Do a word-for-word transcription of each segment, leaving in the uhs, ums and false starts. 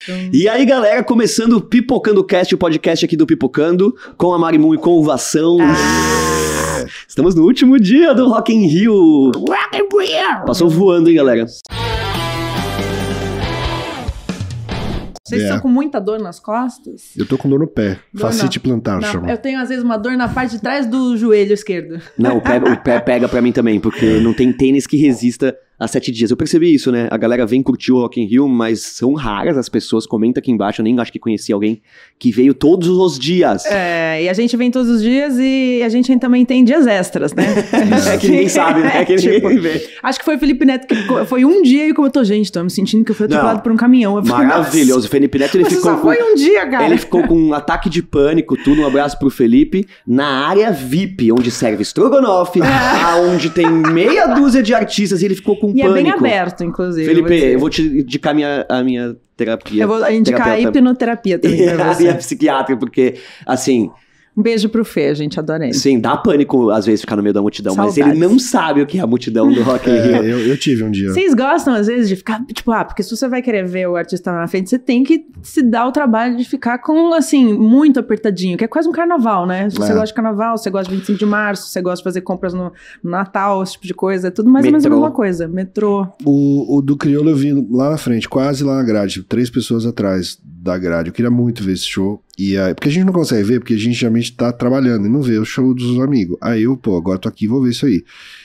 E aí, galera, começando o Pipocando Cast, o podcast aqui do Pipocando, com a Marimun e com o Vação. Ah. Estamos no último dia do Rock in Rio. Rock in Rio. Passou voando, hein, galera? Vocês estão é. com muita dor nas costas? Eu tô com dor no pé. Dor Facite na, plantar, na, chama. Eu tenho, às vezes, uma dor na parte de trás do joelho esquerdo. Não, o pé, o pé pega pra mim também, porque não tem tênis que resista a sete dias. Eu percebi isso, né? A galera vem curtir o Rock in Rio, mas são raras as pessoas. Comenta aqui embaixo, eu nem acho que conheci alguém que veio todos os dias. É, e a gente vem todos os dias e a gente também tem dias extras, né? É que ninguém sabe, né? É que tipo, ninguém vê. Acho que foi o Felipe Neto que foi um dia e comentou, gente, tô me sentindo que eu fui atropelado por um caminhão. Eu falei, maravilhoso. O Felipe Neto, ele Mas ficou só com... foi um dia, cara. Ele ficou com um ataque de pânico, tudo. Um abraço pro Felipe. Na área V I P, onde serve estrogonofe, é. onde tem meia dúzia de artistas, e ele ficou com e pânico. É bem aberto, inclusive. Felipe, eu vou, eu vou te indicar minha, a minha terapia. Eu vou indicar terapeuta. a hipnoterapia também e pra a você. minha psiquiatra, porque, assim... Um beijo pro Fê, a gente adora ele. Sim, dá pânico às vezes ficar no meio da multidão, Saudades. mas ele não sabe o que é a multidão do Rock in Rio. É, eu, eu tive um dia. Vocês gostam às vezes de ficar, tipo, ah, porque se você vai querer ver o artista na frente, você tem que se dar o trabalho de ficar com, assim, muito apertadinho, que é quase um carnaval, né? Se você é. gosta de carnaval, você gosta de vinte e cinco de março, você gosta de fazer compras no, no Natal, esse tipo de coisa, é tudo mais ou menos a mesma coisa. Metrô. O, o do Criolo eu vi lá na frente, quase lá na grade, três pessoas atrás da grade. Eu queria muito ver esse show. E aí, porque a gente não consegue ver, porque a gente geralmente tá trabalhando e não vê o show dos amigos. Aí eu, pô, agora tô aqui, vou ver isso aí.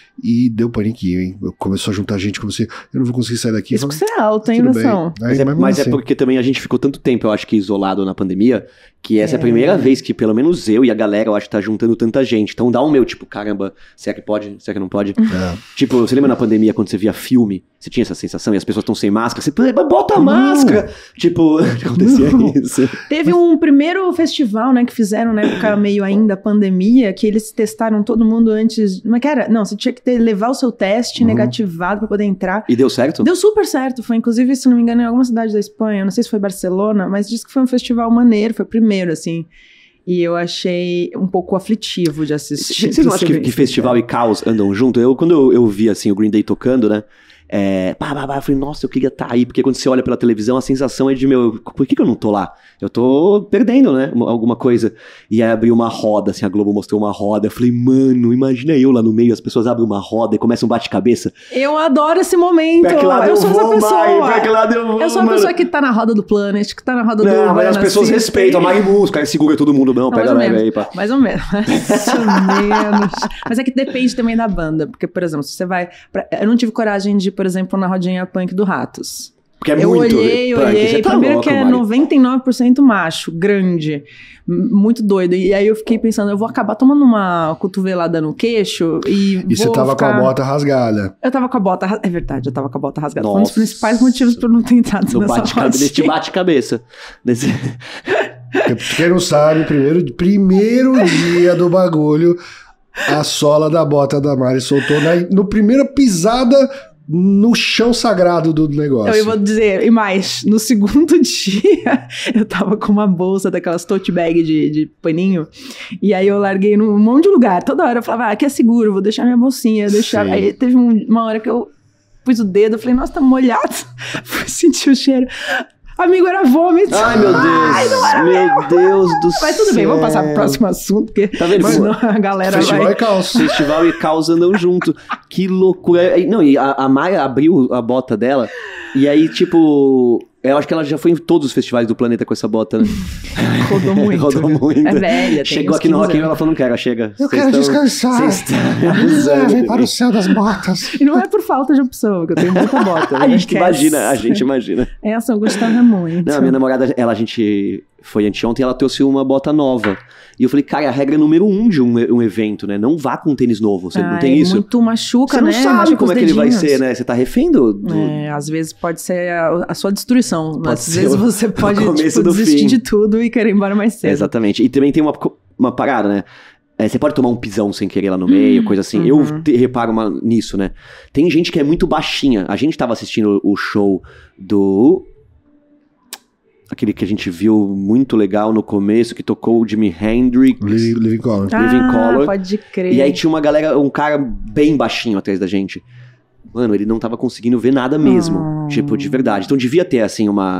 E deu paniquinho, hein? Começou a juntar gente, comecei, eu não vou conseguir sair daqui. Isso que você é alto, hein, Vação? Mas, é, mas assim. é porque também a gente ficou tanto tempo, eu acho que isolado na pandemia, que essa é, é a primeira vez que pelo menos eu e a galera, eu acho que tá juntando tanta gente. Então dá um meu, tipo, caramba, será que pode? Será que não pode? É. Tipo, você lembra na pandemia quando você via filme, você tinha essa sensação e as pessoas estão sem máscara, você bota a não. máscara! Tipo, acontecia não. isso. Teve um primeiro festival, né, que fizeram na época meio ainda pandemia, que eles testaram todo mundo antes, como é que era? Não, você tinha que ter, levar o seu teste uhum. negativado pra poder entrar. E deu certo? Deu super certo, foi inclusive, se não me engano, em alguma cidade da Espanha, não sei se foi Barcelona, mas disse que foi um festival maneiro, foi o primeiro, assim. E eu achei um pouco aflitivo de assistir. Vocês não acham que, que festival e caos andam junto? Eu, quando eu, eu vi, assim, o Green Day tocando, né? É, pá, pá, pá, eu falei, nossa, eu queria estar tá aí, porque quando você olha pela televisão, a sensação é de, meu, por que, que eu não tô lá? Eu tô perdendo, né, alguma coisa. E aí abriu uma roda, assim, a Globo mostrou uma roda, eu falei, mano, imagina eu lá no meio, as pessoas abrem uma roda e começam um bate-cabeça. Eu adoro esse momento, pra que lado eu, eu sou vou, essa pessoa, mãe, pra que lado eu vou, eu sou a mano. pessoa que tá na roda do Planet, que tá na roda não, do Não, mas as pessoas assim, respeitam, a Marimun, os caras seguram todo mundo, não, não pega leve aí, pá. Mais ou menos, mais ou menos. Mas é que depende também da banda, porque, por exemplo, se você vai, pra, eu não tive coragem de ir, por exemplo, na rodinha punk do Ratos. Porque é eu muito olhei, punk. olhei, tá primeiro louco, que é Mari. noventa e nove por cento macho, grande, muito doido, e aí eu fiquei pensando, eu vou acabar tomando uma cotovelada no queixo e E vou você tava ficar... com a bota rasgada. Eu tava com a bota rasgada, é verdade, eu tava com a bota rasgada, Nossa. foi um dos principais motivos pra eu não ter entrado no nessa bate rodinha. Neste bate-cabeça. Nesse... Quem não sabe, primeiro, primeiro dia do bagulho, a sola da bota da Mari soltou na, no primeira pisada no chão sagrado do negócio. Eu vou dizer, e mais, no segundo dia, eu tava com uma bolsa daquelas tote bag de, de paninho, e aí eu larguei num monte de lugar. Toda hora eu falava, ah, aqui é seguro, vou deixar minha bolsinha, deixar. Sim. Aí teve um, uma hora que eu pus o dedo, eu falei, nossa, tá molhado. Fui sentir o cheiro. Amigo, era vômito. Ai, meu Deus. Ai, não era meu mesmo. Deus do céu. Mas tudo bem, vamos passar pro próximo assunto, porque tá vendo? senão a galera Festival vai... e caos. Festival e caos andam junto. Que loucura. Não, e a, a Maia abriu a bota dela, e aí, tipo... Eu acho que ela já foi em todos os festivais do planeta com essa bota, né? Rodou muito. Rodou muito. É velha, Chegou aqui no Rock in Rio, ela falou, não quero, chega. Eu Cês quero tão, descansar. Vem para o céu das botas. E não é por falta de opção, que eu tenho muita bota. A gente imagina, a gente imagina. Essa eu gostava muito. Não, a minha namorada, ela, a gente foi anteontem, ela trouxe uma bota nova. E eu falei, cara, a regra número um de um, um evento, né? Não vá com tênis novo, você Ai, não tem isso? Muito machuca, você né? Você não sabe machuca como é que ele vai ser, né? Você tá refendo? Do... É, às vezes pode ser a, a sua destruição. Pode às vezes o, você pode tipo, do desistir fim. de tudo e querer ir embora mais cedo. Exatamente. E também tem uma, uma parada, né? É, você pode tomar um pisão sem querer lá no meio, hum, coisa assim. Uhum. Eu te, reparo uma, nisso, né? Tem gente que é muito baixinha. A gente tava assistindo o show do... Aquele que a gente viu muito legal no começo, que tocou o Jimi Hendrix. Living, Living Color. Ah, Living Color. Pode crer. E aí tinha uma galera, um cara bem baixinho atrás da gente. Mano, ele não tava conseguindo ver nada mesmo. Oh. Tipo, de verdade. Então devia ter, assim, uma...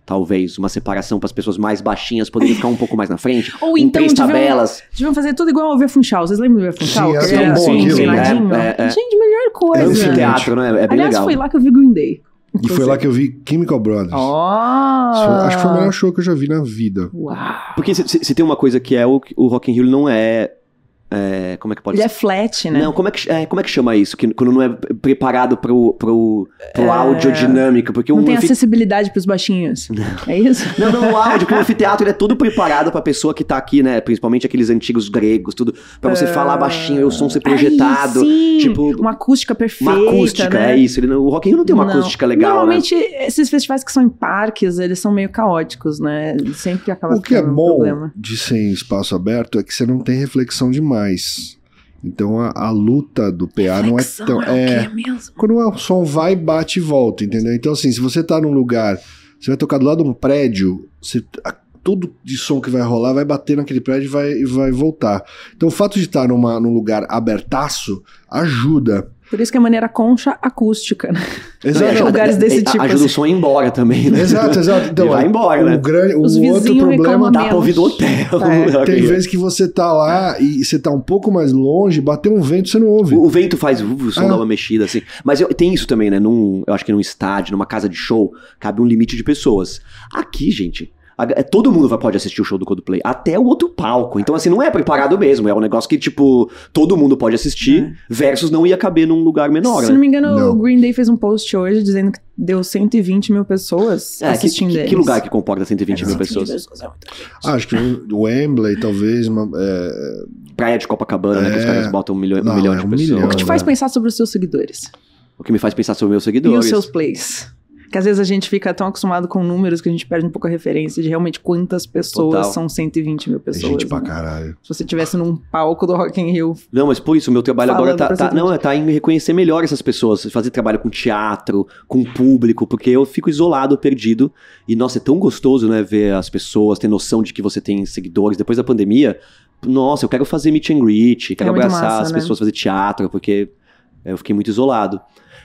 talvez, uma separação para as pessoas mais baixinhas poderem ficar um pouco mais na frente. Ou em então três deviam, tabelas. deviam fazer tudo igual ao Via Funchal. Vocês lembram do Via Funchal? Sim, Que era era bom assim, aquilo, né? inclinadinho? É, é. Gente, melhor coisa. É um anfiteatro, né? É bem Aliás, legal. foi lá que eu vi Green Day. E foi lá que eu vi Chemical Brothers. Oh. Isso foi- acho que foi o melhor show que eu já vi na vida. Uau. Porque se, se- se tem uma coisa que é o, o Rock in Rio não é, é... Como é que pode Ele ser? é flat, né? Não, como é, que, é, como é que chama isso? Que, quando não é preparado pro, pro, pro É. audiodinâmica. Porque Não um tem anfi- acessibilidade pros baixinhos. É isso? Não, não, o áudio, porque o anfiteatro ele é todo preparado pra pessoa que tá aqui, né? Principalmente aqueles antigos gregos, tudo. Pra você falar baixinho e o som ser projetado. Ai, sim. Tipo, Uma acústica perfeita, uma acústica, né? é isso. Ele, não- o Rock in Rio não tem uma Não. acústica legal, Normalmente, esses festivais que são em parques, eles são meio caóticos, né? Sempre acaba O que é ficando um bom problema. de ser em espaço aberto é que você não tem reflexão demais. Então a, a luta do P A não é Reflexão tão. é o É, quê mesmo? quando o som vai, bate e volta, entendeu? Então, assim, se você tá num lugar, você vai tocar do lado de um prédio, você, a- tudo de som que vai rolar vai bater naquele prédio e vai, e vai voltar. Então, o fato de estar numa, num lugar abertaço ajuda. Por isso que é maneira concha acústica, né? Exato. Ajuda- lugares desse é, tipo, Ajuda assim. o som a ir embora também, né? Exato, exato. Então, Ele vai embora, o, né? grande, o Os outro vizinhos problema reclamam Dá pra ouvir do menos. hotel. É. né? tem vezes que você tá lá e você tá um pouco mais longe, bater um vento, você não ouve. O, o vento faz uh, o som Ah. dá uma mexida, assim. Mas eu- tem isso também, né? Num, eu acho que num estádio, numa casa de show, cabe um limite de pessoas. Aqui, gente, a- é- todo mundo vai, pode assistir o show do Coldplay, até o outro palco. Então, assim, não é preparado mesmo. É um negócio que, tipo, todo mundo pode assistir, É. versus não ia caber num lugar menor, Se né? não me engano, Não. o Green Day fez um post hoje dizendo que deu cento e vinte mil pessoas É, que, assistindo que, eles. que lugar que comporta cento e vinte É, mil cento e vinte pessoas? é muita gente. Ah, acho que o Wembley, talvez. Uma, é, Praia de Copacabana, né? Que os É. caras botam um milhão, um Não, milhão é de um pessoas. milhão. O que te faz né? pensar sobre os seus seguidores? O que me faz pensar sobre meus E seguidores. os seus plays? Que às vezes a gente fica tão acostumado com números que a gente perde um pouco a referência de realmente quantas pessoas Total. são cento e vinte mil tem pessoas. gente pra né? caralho. Se você estivesse num palco do Rock in Rio, Não, mas por isso, o meu trabalho Falando agora tá, pra tá, você não, mesmo. é tá em reconhecer melhor essas pessoas, fazer trabalho com teatro, com público, porque eu fico isolado, perdido, e nossa, é tão gostoso, né, ver as pessoas, ter noção de que você tem seguidores. Depois da pandemia, nossa, eu quero fazer meet and greet, quero É muito abraçar massa, as né? pessoas, fazer teatro, porque eu fiquei muito isolado.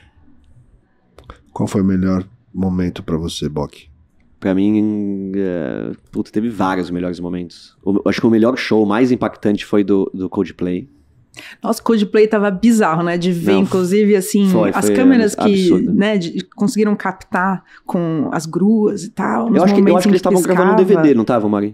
Qual foi o melhor momento pra você, Bock? Pra mim, é, puta, teve vários melhores momentos. O- acho que o melhor show, mais impactante foi do, do Coldplay. nossa, Coldplay tava bizarro, né? De ver, Não, inclusive, assim, foi- as foi câmeras que, absurdo. né, de- conseguiram captar com as gruas e tal. nos Eu acho que, eu momentos acho que em eles estavam gravando um D V D, não estavam, Mari?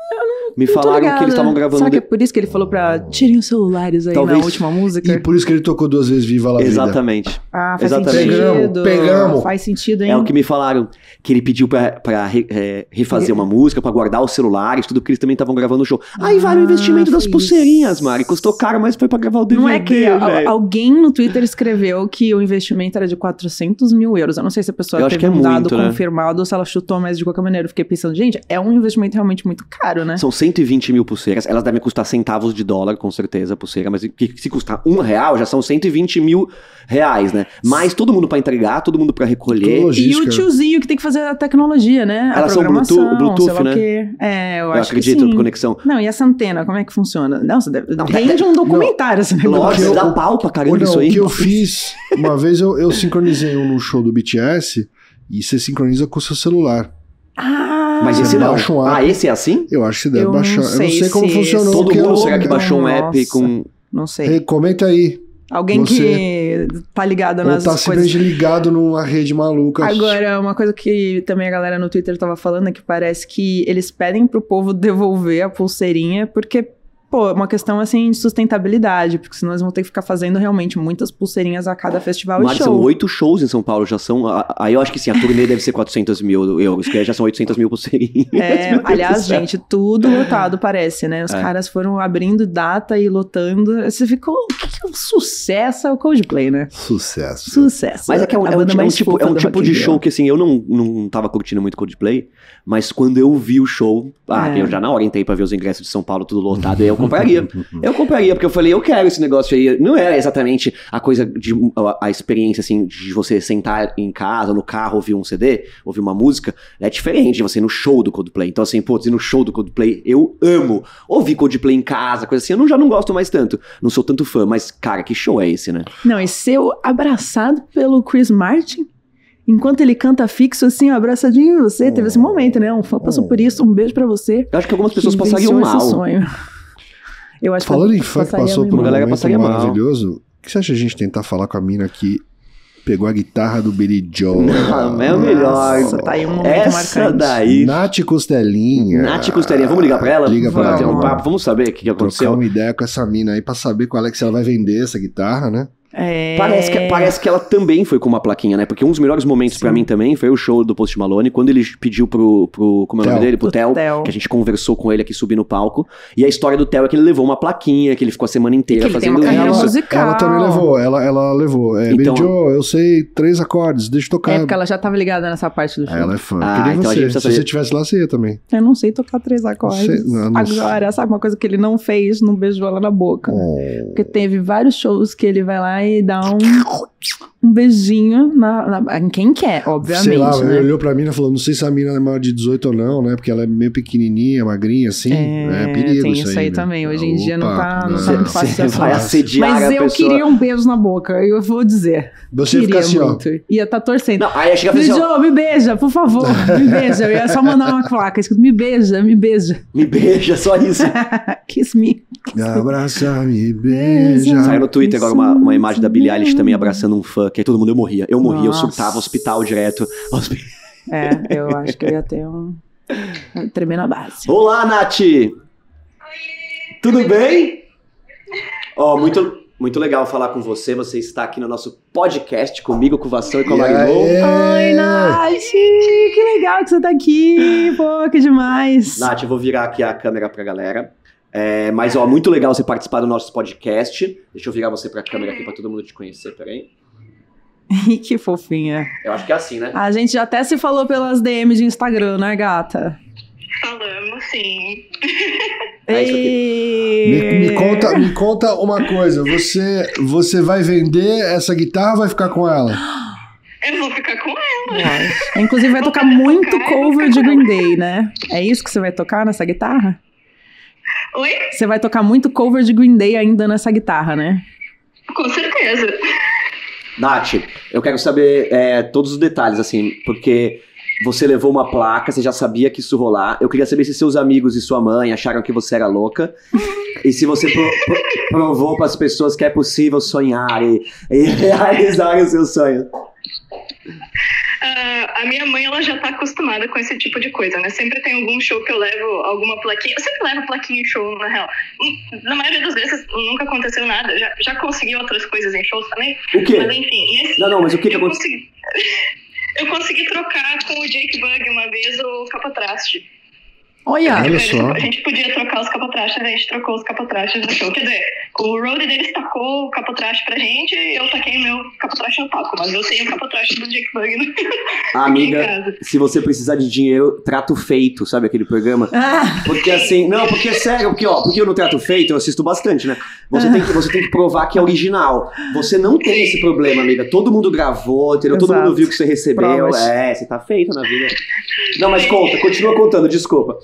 Me Não tô falaram que ligada. eles estavam gravando Será um que é D- por isso que ele falou pra tirem os celulares aí Talvez. na última música? E por isso que ele tocou duas vezes Viva La Vida. Exatamente. Ah, faz Exatamente. sentido. Pegamos, pegamos. Faz sentido, hein? É o que me falaram, que ele pediu pra, pra re- é, refazer uma música, pra guardar os celulares, tudo, porque eles também estavam gravando o show. Aí vai o Ah, investimento das foi pulseirinhas, isso. Mari. Custou caro, mas foi pra gravar o D V D, Não é que al- velho. alguém no Twitter escreveu que o investimento era de quatrocentos mil euros. Eu não sei se a pessoa Eu acho teve que é um dado muito, né? confirmado ou se ela chutou, mas de qualquer maneira eu fiquei pensando, gente, é um investimento realmente muito caro, né? São cento e vinte mil pulseiras, elas devem custar centavos de dólar, com certeza, a pulseira, mas que- se custar um real, já são cento e vinte mil reais, né? Mais todo mundo pra entregar, todo mundo pra recolher. Tudo E o logística. tiozinho que tem que fazer a tecnologia, né? A Elas são programação, Bluetooth- Bluetooth, sei lá o né? quê. É, eu, Eu acho acredito, que sim. conexão. Não, e essa antena, como é que funciona? Não, você deve... Não, Rende um documentário esse negócio. Lógico, eu- dá pau pra caramba Ou não, isso aí. o que eu fiz, uma vez eu, eu sincronizei um no show do B T S e você sincroniza com o seu celular. Ah! Mas Você esse não. baixa um app. Ah, esse é assim? Eu acho que deve Eu não baixar. Eu não sei sei como se funcionou. esse- Todo porque mundo, eu- será que baixou um app Nossa. com... Não sei. Hey, comenta aí. Alguém você- que tá ligado Ou nas tá coisas. simplesmente ligado numa rede maluca. Agora, uma coisa que também a galera no Twitter tava falando é que parece que eles pedem pro povo devolver a pulseirinha porque, pô, é uma questão assim de sustentabilidade, porque senão eles vão ter que ficar fazendo realmente muitas pulseirinhas a cada festival Mari, e show. são oito shows em São Paulo, já são... a- Aí eu acho que sim, a turnê deve ser quatrocentos mil euros, que aí já são oitocentos mil pulseirinhas. É, Meu Deus aliás, do céu. gente, tudo lotado parece, né? Os É. caras foram abrindo data e lotando. Você ficou, o que que é um sucesso é o Coldplay, né? Sucesso. Sucesso. Mas é que é um, A é um banda ti- é um mais tipo, fofa é um do tipo Rock in de Rio. show que, assim, eu não, não tava curtindo muito Coldplay, mas quando eu vi o show, ah, É. que eu já na hora entrei pra ver os ingressos de São Paulo tudo lotado, aí eu compraria. Eu compraria, porque eu falei, eu quero esse negócio aí. Não é exatamente a coisa de a, a experiência, assim, de você sentar em casa, no carro, ouvir um C D, ouvir uma música, é diferente de você ir no show do Coldplay. Então, assim, pô, ir no show do Coldplay, eu amo. Ouvir Coldplay em casa, coisa assim, eu não, já não gosto mais tanto. Não sou tanto fã, mas, cara, que show é esse, né? Não, e ser abraçado pelo Chris Martin Enquanto ele canta fixo, assim, ó, abraçadinho em você. Teve esse momento, né? Um fã passou por isso. Um beijo pra você. Eu acho que algumas pessoas que passariam mal. Esse sonho. Eu acho Falando que em fã que passou por um galera momento mal. maravilhoso, o que você acha a gente tentar falar com a mina que pegou a guitarra do Billy Joel? Não, é o melhor. Nossa, tá aí um momento Essa marcante. daí. Nath Costelinha. Nath Costelinha. Vamos ligar pra ela? Liga pra Vamos bater ela. um papo. Vamos saber o que, que aconteceu. Trocar uma ideia com essa mina aí pra saber qual é que se ela vai vender essa guitarra, né? É... Parece, que, parece que ela também foi com uma plaquinha, né? Porque um dos melhores momentos pra mim também foi o show do Post Malone, quando ele pediu pro, pro como é o nome Theo. dele? Pro O Theo, Theo. que a gente conversou com ele aqui, subir no palco. E a história do Theo é que ele levou uma plaquinha, que ele ficou a semana inteira Que ele tem fazendo uma carreira isso. musical. Ela também levou, ela, ela levou. É, Então- Billy Joel, eu sei três acordes, deixa eu tocar. É porque ela já tava ligada nessa parte do show. Ela é fã. Ah, que nem então a você. gente precisa Se saber- você tivesse lá, você ia também. Eu não sei tocar três acordes. Você- não, não sei. Agora, sabe uma coisa que ele não fez? Não beijou ela na boca. Oh. Porque teve vários shows que ele vai lá e dá um, um beijinho na, na- em quem quer, obviamente, Sei lá, né? ele olhou pra mina e falou, não sei se a mina é maior de dezoito ou não, né? Porque ela é meio pequenininha, magrinha, assim. É, É, perigo tem isso isso aí né? também. Hoje em dia não Opa, tá- não Você tá muito fácil você esse vai assunto. assediar Mas a eu pessoa. queria um beijo na boca, eu vou dizer. Você ia queria ficar assim, ó. muito. Ia estar torcendo. Não, aí chega a Billy assim, ó, Joel, me beija, por favor, me beija. Eu ia só mandar uma placa, escrito, me beija, me beija. me beija, só isso. Kiss me. Abraça, me beija. Saiu no Twitter agora uma, uma imagem da Billie Eilish também abraçando um fã, que aí todo mundo, eu morria. Eu morria, eu Nossa. surtava, hospital direto. Hospi- É, eu acho que eu ia ter um... um tremer na base. Olá, Nath! Tudo bem? Ó, muito, muito legal falar com você. Você está aqui no nosso podcast comigo, com o Vassão e com a E Marilou. aí? Oi, Nath! Que legal que você tá aqui! Pô, que demais! Nath, eu vou virar aqui a câmera pra galera. É, mas, ó, muito legal você participar do nosso podcast. Deixa eu virar você pra câmera aqui pra todo mundo te conhecer, peraí. Que fofinha. Eu acho que é assim, né? A gente já até se falou pelas D Ms de Instagram, né, gata? Falamos, sim. É isso Me, me conta, me conta uma coisa. Você, você vai vender essa guitarra ou vai ficar com ela? Eu vou ficar com ela. Lógico. Inclusive vai Vou tocar tocar, muito vou cover tocar de com Green ela. Day, né? É isso que você vai tocar nessa guitarra? Oi? Você vai tocar muito cover de Green Day ainda nessa guitarra, né? Com certeza. Nath, eu quero saber é, todos os detalhes, assim, porque você levou uma placa, você já sabia que isso rolar. Eu queria saber se seus amigos e sua mãe acharam que você era louca. E se você pro- pro- provou para as pessoas que é possível sonhar e, e realizar o seu sonho. Ah, a minha mãe, ela já tá acostumada com esse tipo de coisa, né? Sempre tem algum show que eu levo alguma plaquinha. Eu sempre levo plaquinha em show, na real. Hum, Na maioria das vezes nunca aconteceu nada. Já, já consegui outras coisas em shows também. O quê? Mas enfim. Esse, Não, não, mas o que que eu aconteceu? consegui, eu consegui trocar com o Jake Bugg uma vez o capotraste. Olha! Olha só. A gente podia trocar os capotrastes, a gente trocou os capotrastes no show. Quer dizer, o roadie deles tacou o capotraste pra gente e eu taquei meu capotraste no palco. Mas eu tenho o capotraste do Jake Bugg no... Ah, aqui em amiga, casa. se você precisar de dinheiro, trato feito, sabe aquele programa? Ah, Porque assim, não, porque é sério, porque ó, porque eu no Trato Feito eu assisto bastante, né? Você tem que, você tem que provar que é original. Você não tem esse problema, amiga. Todo mundo gravou, entendeu? Todo Exato. mundo viu que você recebeu. Provas. É, você tá feito na vida. Não, mas conta, continua contando, desculpa.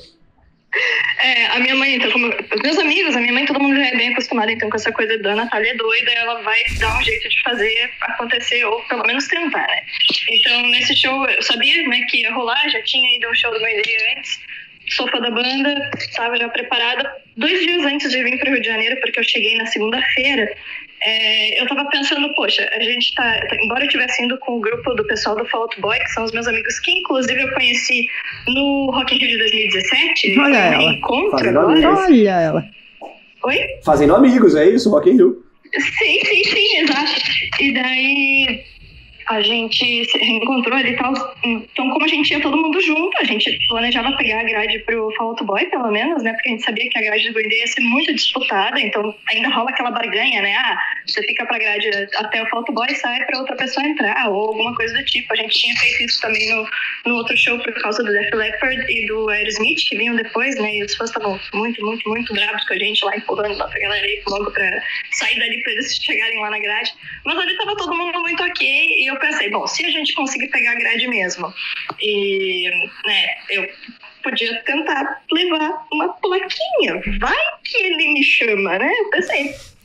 É, a minha mãe, então, como os meus amigos, a minha mãe, todo mundo já é bem acostumado, então, com essa coisa da Natália doida, ela vai dar um jeito de fazer acontecer, ou pelo menos tentar, né? Então, nesse show, eu sabia, né, que ia rolar, já tinha ido a um show do Green Day antes, sou fã da banda, estava já preparada. Dois dias antes de vir para o Rio de Janeiro, porque eu cheguei na segunda-feira, é, eu tava pensando, poxa, a gente tá, embora eu estivesse indo com o grupo do pessoal do Fall Out Boy, que são os meus amigos, que inclusive eu conheci no Rock in Rio de dois mil e dezessete, Olha foi um ela. encontro Fazendo agora. amigos. olha ela. Oi? Fazendo amigos, é isso, Rock in Rio. Sim, sim, sim, exato. E daí a gente se reencontrou ali e tal. Então, como a gente ia todo mundo junto, a gente planejava pegar a grade pro Fall Out Boy, pelo menos, né? Porque a gente sabia que a grade do Green Day ia ser muito disputada, então ainda rola aquela barganha, né? Ah, você fica pra grade até o Fall Out Boy e sai pra outra pessoa entrar, ou alguma coisa do tipo. A gente tinha feito isso também no, no outro show por causa do Def Leppard e do Aerosmith, que vinham depois, né? E os fãs estavam muito, muito, muito bravos com a gente lá, empurrando nossa galera aí logo pra sair dali pra eles chegarem lá na grade. Mas ali tava todo mundo muito ok, e eu pensei, bom, se a gente conseguir pegar a grade mesmo, e, né, eu podia tentar levar uma plaquinha, vai que ele me chama, né? Eu pensei,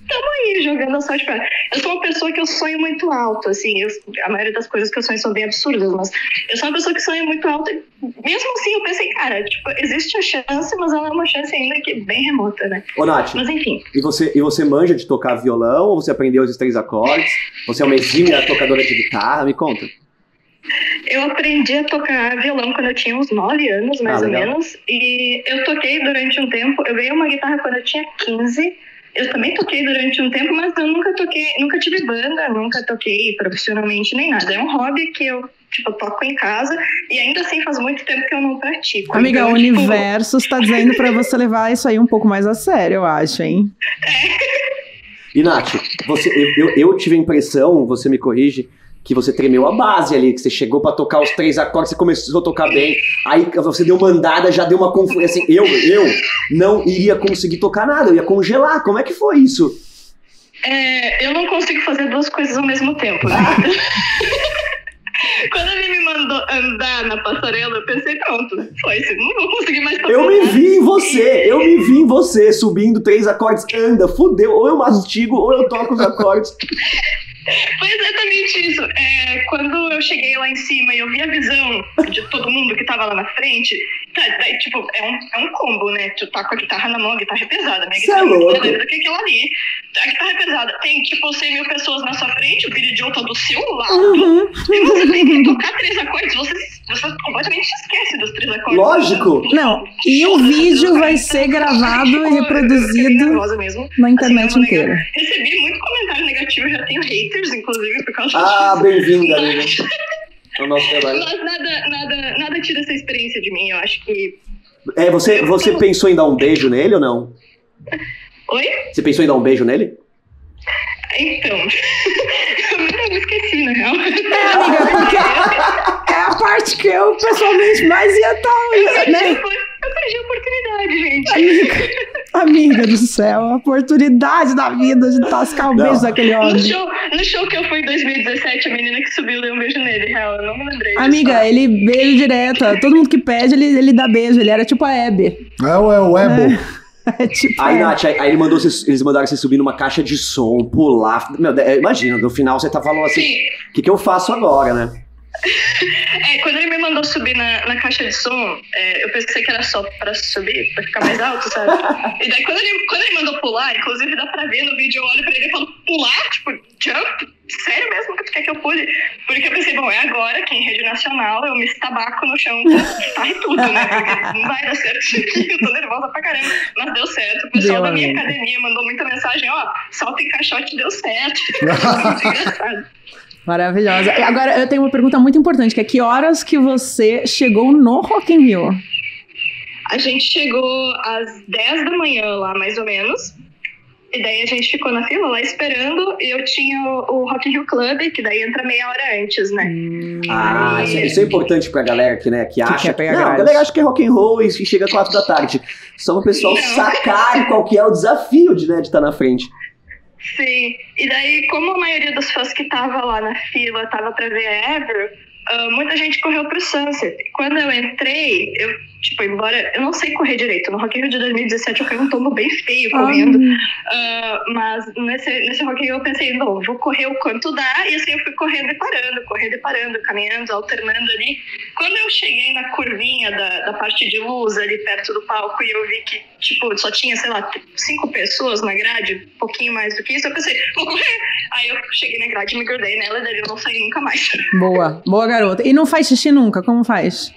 tamo aí, jogando a sorte pra... Eu sou uma pessoa que eu sonho muito alto, assim, eu, a maioria das coisas que eu sonho são bem absurdas, mas eu sou uma pessoa que sonha muito alto e mesmo assim eu pensei, cara, tipo, existe a chance, mas ela é uma chance ainda que bem remota, né? Ô, Nath, mas enfim. E você, e você manja de tocar violão ou você aprendeu os três acordes? Você é uma exímia tocadora de guitarra? Me conta. Eu aprendi a tocar violão quando eu tinha uns nove anos, mais ah, ou legal. menos, e eu toquei durante um tempo, eu ganhei uma guitarra quando eu tinha quinze. Eu também toquei durante um tempo, mas eu nunca toquei, nunca tive banda, nunca toquei profissionalmente nem nada. É um hobby que eu, tipo, toco em casa e ainda assim faz muito tempo que eu não pratico. Amiga, então, o tipo... universo está dizendo pra você levar isso aí um pouco mais a sério, eu acho, hein? E, Nath, você, eu, eu, eu tive a impressão, você me corrige, que você tremeu a base ali, que você chegou pra tocar os três acordes, você começou a tocar bem, aí você deu uma andada, já deu uma confusão, assim, eu, eu não iria conseguir tocar nada, eu ia congelar, como é que foi isso? É, eu não consigo fazer duas coisas ao mesmo tempo, né? Quando ele me mandou andar na passarela, eu pensei, pronto, foi isso, não vou conseguir mais tocar. Eu me vi em você, eu me vi em você, subindo três acordes, anda, fudeu, ou eu mastigo, ou eu toco os acordes. Foi exatamente isso. É, quando eu cheguei lá em cima e eu vi a visão de todo mundo que tava lá na frente, tá, daí, tipo, é um, é um combo, né? Tu tá com a guitarra na mão, a guitarra é pesada. Minha guitarra é muito mais leve do que aquela ali. A guitarra é pesada. Tem, tipo, cem mil pessoas na sua frente, o Billy Joe tá do seu lado. Uhum. E você tem que tocar três acordes. Você, você completamente se esquece dos três acordes. Lógico. Não, e o vídeo vai ser gravado e reproduzido na internet assim, inteira. Recebi muito comentário negativo, já tenho haters, inclusive, por causa Ah, disso. bem-vinda, amiga. O nosso trabalho. Mas nada, nada, nada tira essa experiência de mim, eu acho que... É, você, você pensou em dar um beijo nele ou não? Oi? Você pensou em dar um beijo nele? Então, eu nunca me esqueci, na real. É, amiga, porque é a parte que eu pessoalmente mais ia estar, né? Eu perdi a oportunidade, gente. Amiga, amiga do céu, a oportunidade da vida de tascar o beijo daquele homem. No show, no show que eu fui em dois mil e dezessete, a menina que subiu deu um beijo nele, real, eu não me lembrei. Amiga, disso. ele beijo direto. Todo mundo que pede, ele, ele dá beijo. Ele era tipo a Hebe. É o, é o Ebo. É, é tipo Aí, a... Nath, aí, aí ele mandou você, eles mandaram você subir numa caixa de som, pular. Meu, imagina, no final você tá falando assim, o que, que eu faço agora, né? É, quando ele me mandou subir na, na caixa de som, é, eu pensei que era só pra subir, pra ficar mais alto, sabe? E daí quando ele, quando ele mandou pular, inclusive dá pra ver no vídeo, eu olho pra ele e falo, pular? Tipo, jump? Sério mesmo que tu quer que eu pule? Porque eu pensei, bom, é agora que em rede nacional eu me estabaco no chão com guitarra e tudo, né? Porque não vai dar certo isso aqui, eu tô nervosa pra caramba. Mas deu certo, o pessoal Deu, da minha amiga. academia mandou muita mensagem, ó, salto em caixote, deu certo. Muito engraçado. Maravilhosa. E agora eu tenho uma pergunta muito importante, que é que horas que você chegou no Rock in Rio? A gente chegou às dez da manhã lá, mais ou menos. E daí a gente ficou na fila lá esperando. E eu tinha o, o Rock in Rio Club, que daí entra meia hora antes, né? Hum, Ah, Aí- isso, isso é importante pra galera que, né, que acha... quer pegar não, a grade. galera acha que é rock and roll e chega às quatro da tarde. Só o pessoal Não. sacar qual que é o desafio de, né, de estar na frente. Sim. E daí, como a maioria dos fãs que tava lá na fila tava pra ver a Ever, uh, muita gente correu pro Sunset. Quando eu entrei, eu, tipo, embora... Eu não sei correr direito. No Rock in Rio de dois mil e dezessete eu caí um tombo bem feio correndo. Uh, mas nesse, nesse Rock in Rio eu pensei, não, vou correr o quanto dá. E assim eu fui correndo e parando, correndo e parando, caminhando, alternando ali. Quando eu cheguei na curvinha da, da parte de luz ali perto do palco e eu vi que, tipo, só tinha, sei lá, cinco pessoas na grade, um pouquinho mais do que isso, eu pensei, vou correr. Aí eu cheguei na grade e me grudei nela e daí eu não saí nunca mais. boa, boa garota. E não faz xixi nunca? Como faz?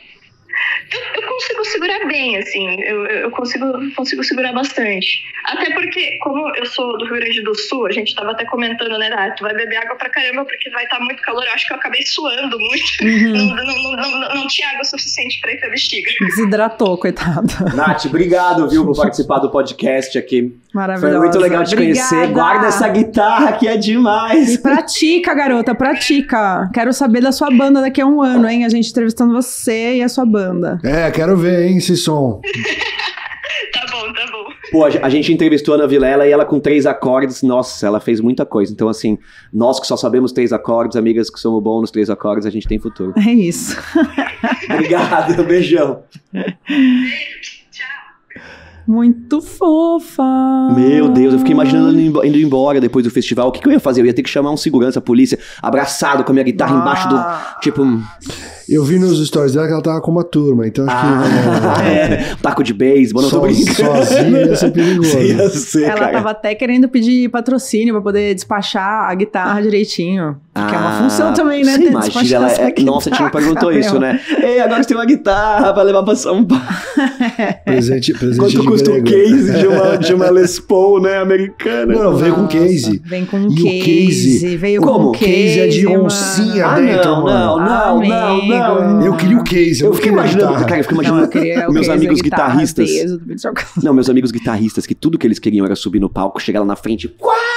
Eu, eu consigo segurar bem, assim, eu, eu consigo, consigo segurar bastante. Até porque, como eu sou do Rio Grande do Sul, a gente tava até comentando, né, ah, tu vai beber água pra caramba porque vai estar muito calor. Eu acho que eu acabei suando muito. Uhum. Não, não, não, não, não tinha água suficiente pra ir pra bexiga. Desidratou, coitado. Nath, obrigado, viu, por participar do podcast aqui. Maravilhosa. Foi muito legal te Obrigada. conhecer. Guarda essa guitarra que é demais. E pratica, garota, pratica. Quero saber da sua banda daqui a um ano, hein? A gente entrevistando você e a sua banda. É, quero ver, hein, esse som. Tá bom, tá bom. Pô, a a gente entrevistou a Ana Vilela e ela com três acordes, nossa, ela fez muita coisa. Então, assim, nós que só sabemos três acordes, amigas que somos bons nos três acordes, a gente tem futuro. É isso. Obrigado, beijão. Tchau. Muito fofa. Meu Deus, eu fiquei imaginando ela indo indo embora depois do festival. O que, que eu ia fazer? Eu ia ter que chamar um segurança, a polícia, abraçado com a minha guitarra Ah. embaixo do... Tipo... Eu vi nos stories dela que ela tava com uma turma, então acho Ah, que... é, taco de beisebol, não tô So- brincando. sozinha ia ser perigoso. Ia ser, Ela cara. tava até querendo pedir patrocínio pra poder despachar a guitarra direitinho. Que é uma Ah, função também, né? Você ter imagina, despachar ela essa é... Nossa, a gente não guitarra, perguntou meu. isso, né? Ei, agora você tem uma guitarra pra levar pra São Paulo. Presente, presente Quanto de custa o grego. case de uma, de uma Les Paul, né, americana? Não, veio com Nossa, case. Vem com um E o case. case- Veio Como? com um case. Case é de mano. oncinha Ah, dentro, não, mano. não, não, não, não. Amigo. Eu queria o case, eu, Eu fiquei não queria imaginando, guitarra. cara, eu fiquei Não, imaginando eu queria o meus case, amigos a guitarra, guitarristas. peso do Beatles. Não, meus amigos guitarristas, que tudo que eles queriam era subir no palco, chegar lá na frente.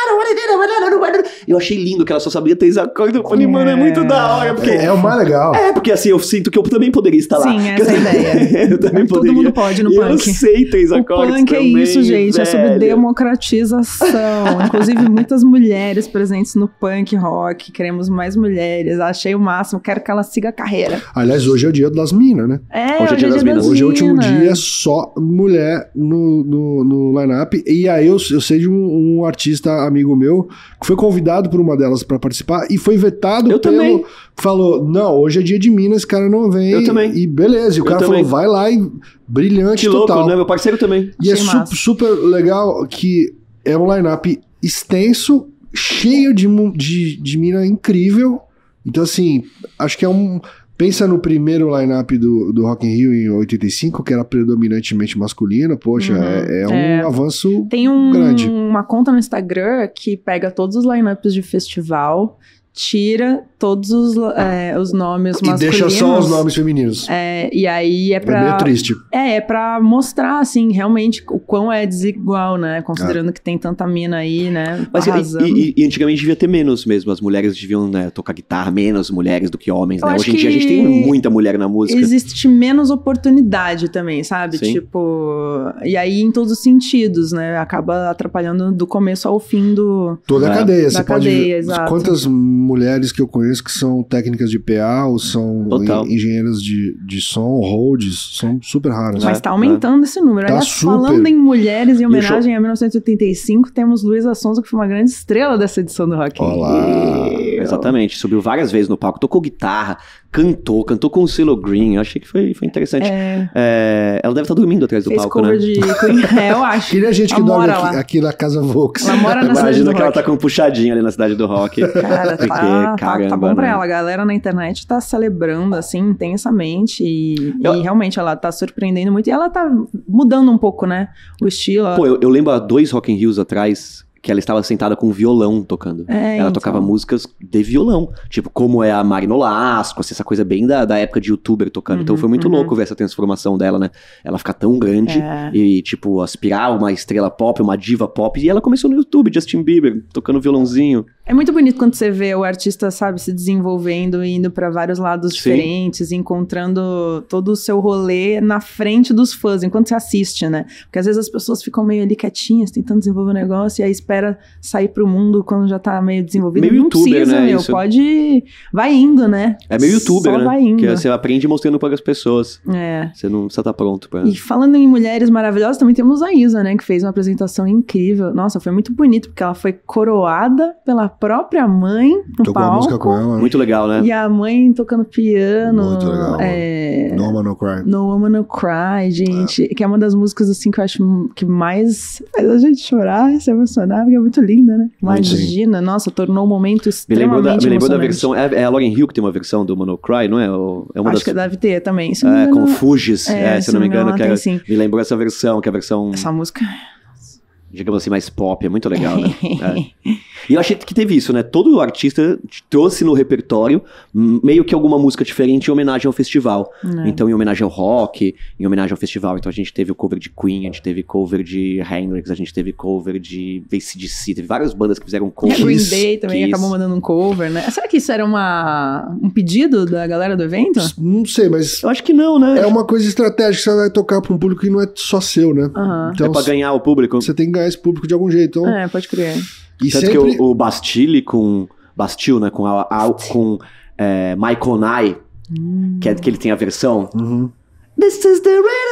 Eu achei lindo que ela só sabia três acordes. Eu falei, mano, é muito da hora. Porque... É, é o mais legal. É, porque assim, eu sinto que eu também poderia estar lá. Sim, essa é a ideia. Eu também Todo poderia. mundo pode no E eu punk. sei três O acordes punk é também, isso, gente. É sobre velho. democratização. Inclusive, muitas mulheres presentes no punk rock. Queremos mais mulheres. Achei o máximo. Quero que ela siga a carreira. Aliás, hoje é o dia das minas, né? É, Hoje é dia das minas. Hoje é o último minas. dia só mulher no, no, no line-up. E aí eu, eu sei de um, um artista amigo meu que foi convidado por uma delas pra participar e foi vetado Eu pelo... também. Falou, não, hoje é dia de Minas, esse cara não vem. Eu também. E beleza, e o Eu cara também. falou, vai lá e brilhante Que louco, total. né? Meu parceiro também. E é Achei su- massa. super legal que é um line-up extenso, cheio de, mu- de, de mina incrível. Então, assim, acho que é um... Pensa no primeiro line-up do, do Rock in Rio em oitenta e cinco, que era predominantemente masculino. Poxa, Uhum. é, é um É. avanço Tem um- grande. uma conta no Instagram que pega todos os lineups de festival, tira todos os, é, os nomes E masculinos. deixa só os nomes femininos. É, e aí é É pra... meio triste. É, é pra mostrar, assim, realmente o quão é desigual, né? Considerando que tem tanta mina aí, né? Mas arrasando. e, e- e antigamente devia ter menos mesmo. As mulheres deviam, né, tocar guitarra, menos mulheres do que homens, Eu né? acho Hoje em dia a gente que tem muita mulher na música. Existe menos oportunidade também, sabe? Sim. Tipo... E aí em todos os sentidos, né? Acaba atrapalhando do começo ao fim do... Toda a É. cadeia. Da Você pode cadeia, ver exato. quantas mulheres que eu conheço que são técnicas de P A ou são Total. en- engenheiras de, de som, holds, são super raras. Mas É, tá aumentando esse número. Tá Aliás, super. falando em mulheres, em E o homenagem a mil novecentos e oitenta e cinco, temos Luísa Sonza, que foi uma grande estrela dessa edição do Rock in Rio. Olá. Exatamente, subiu várias vezes no palco, tocou guitarra, cantou, cantou com o Silo Green. Eu achei que foi, foi interessante. É, É, ela deve estar dormindo atrás do fez palco, cover né? de Queen, é, eu acho. Queria gente que Ela dorme mora aqui, lá. aqui na Casa Vox. Ela mora na cidade Imagina do que ela rock. tá com um puxadinho ali na cidade do rock. Cara, Porque, tá, tá, caramba, tá bom pra né? ela. A galera na internet tá celebrando, assim, intensamente. E, Eu- e realmente ela tá surpreendendo muito. E ela tá mudando um pouco, né? O estilo. Ela- Pô, eu, eu lembro há dois Rock in Rios atrás que ela estava sentada com violão tocando. É, ela então. tocava músicas de violão. Tipo, como é a Mari Nolasco, assim, essa coisa bem da, da época de youtuber tocando. então Uhum, foi muito uhum. louco ver essa transformação dela, né? Ela ficar tão grande É. e, tipo, aspirar uma estrela pop, uma diva pop. E ela começou no YouTube, Justin Bieber, tocando violãozinho. É muito bonito quando você vê o artista, sabe, se desenvolvendo e indo pra vários lados Sim. diferentes, encontrando todo o seu rolê na frente dos fãs, enquanto você assiste, né? Porque às vezes as pessoas ficam meio ali quietinhas, tentando desenvolver o negócio, e aí espera sair pro mundo quando já tá meio desenvolvido. Meio Não youtuber, precisa, né, meu, isso. pode... Vai indo, né? É meio youtuber, Só né? vai indo. Que você aprende mostrando para as pessoas. É. Você não precisa estar pronto pra... E falando em mulheres maravilhosas, também temos a Isa, né? Que fez uma apresentação incrível. Nossa, foi muito bonito, porque ela foi coroada pela própria mãe no Tocou a palco. música com ela. Muito legal, né? E a mãe tocando piano. Muito legal. É... No Woman No Cry. No Woman No Cry, gente. Que é uma das músicas, assim, que eu acho que mais faz a gente chorar, se emocionar, porque é muito linda, né? Muito, sim. Imagina, nossa, tornou um momento Me lembrou extremamente da, me lembrou da emocionante. versão... É, é a Lauren Hill que tem uma versão do Mono Cry, não é? Ou- É uma Acho das... que deve ter também. Se não me É, engano, com Fugis, é, é, se eu não me engano, ela que tem, era- sim. me lembrou essa versão, que é a versão, Essa música... digamos assim, mais pop, é muito legal, né? É. E eu achei que teve isso, né? Todo artista trouxe no repertório hum, meio que alguma música diferente em homenagem ao festival. É. Então, em homenagem ao rock, em homenagem ao festival. Então, a gente teve o cover de Queen, a gente teve cover de Hendrix, a gente teve cover de A C D C, teve várias bandas que fizeram E a cover. Green Kiss, Day também Kiss. acabou mandando um cover, né? Será que isso era uma, um pedido da galera do evento? Não sei, mas Eu acho que não, né? é uma coisa estratégica. Você vai tocar pra um público que não é só seu, né? Aham. Então É pra ganhar o público. você tem que ganhar esse público de algum jeito. Então, É, pode crer. e Tanto sempre... que o, o Bastille com... Bastille, né? Com, a, a- com é, Michael Nye, que é que ele tem a versão... Uhum. This is the rhythm of the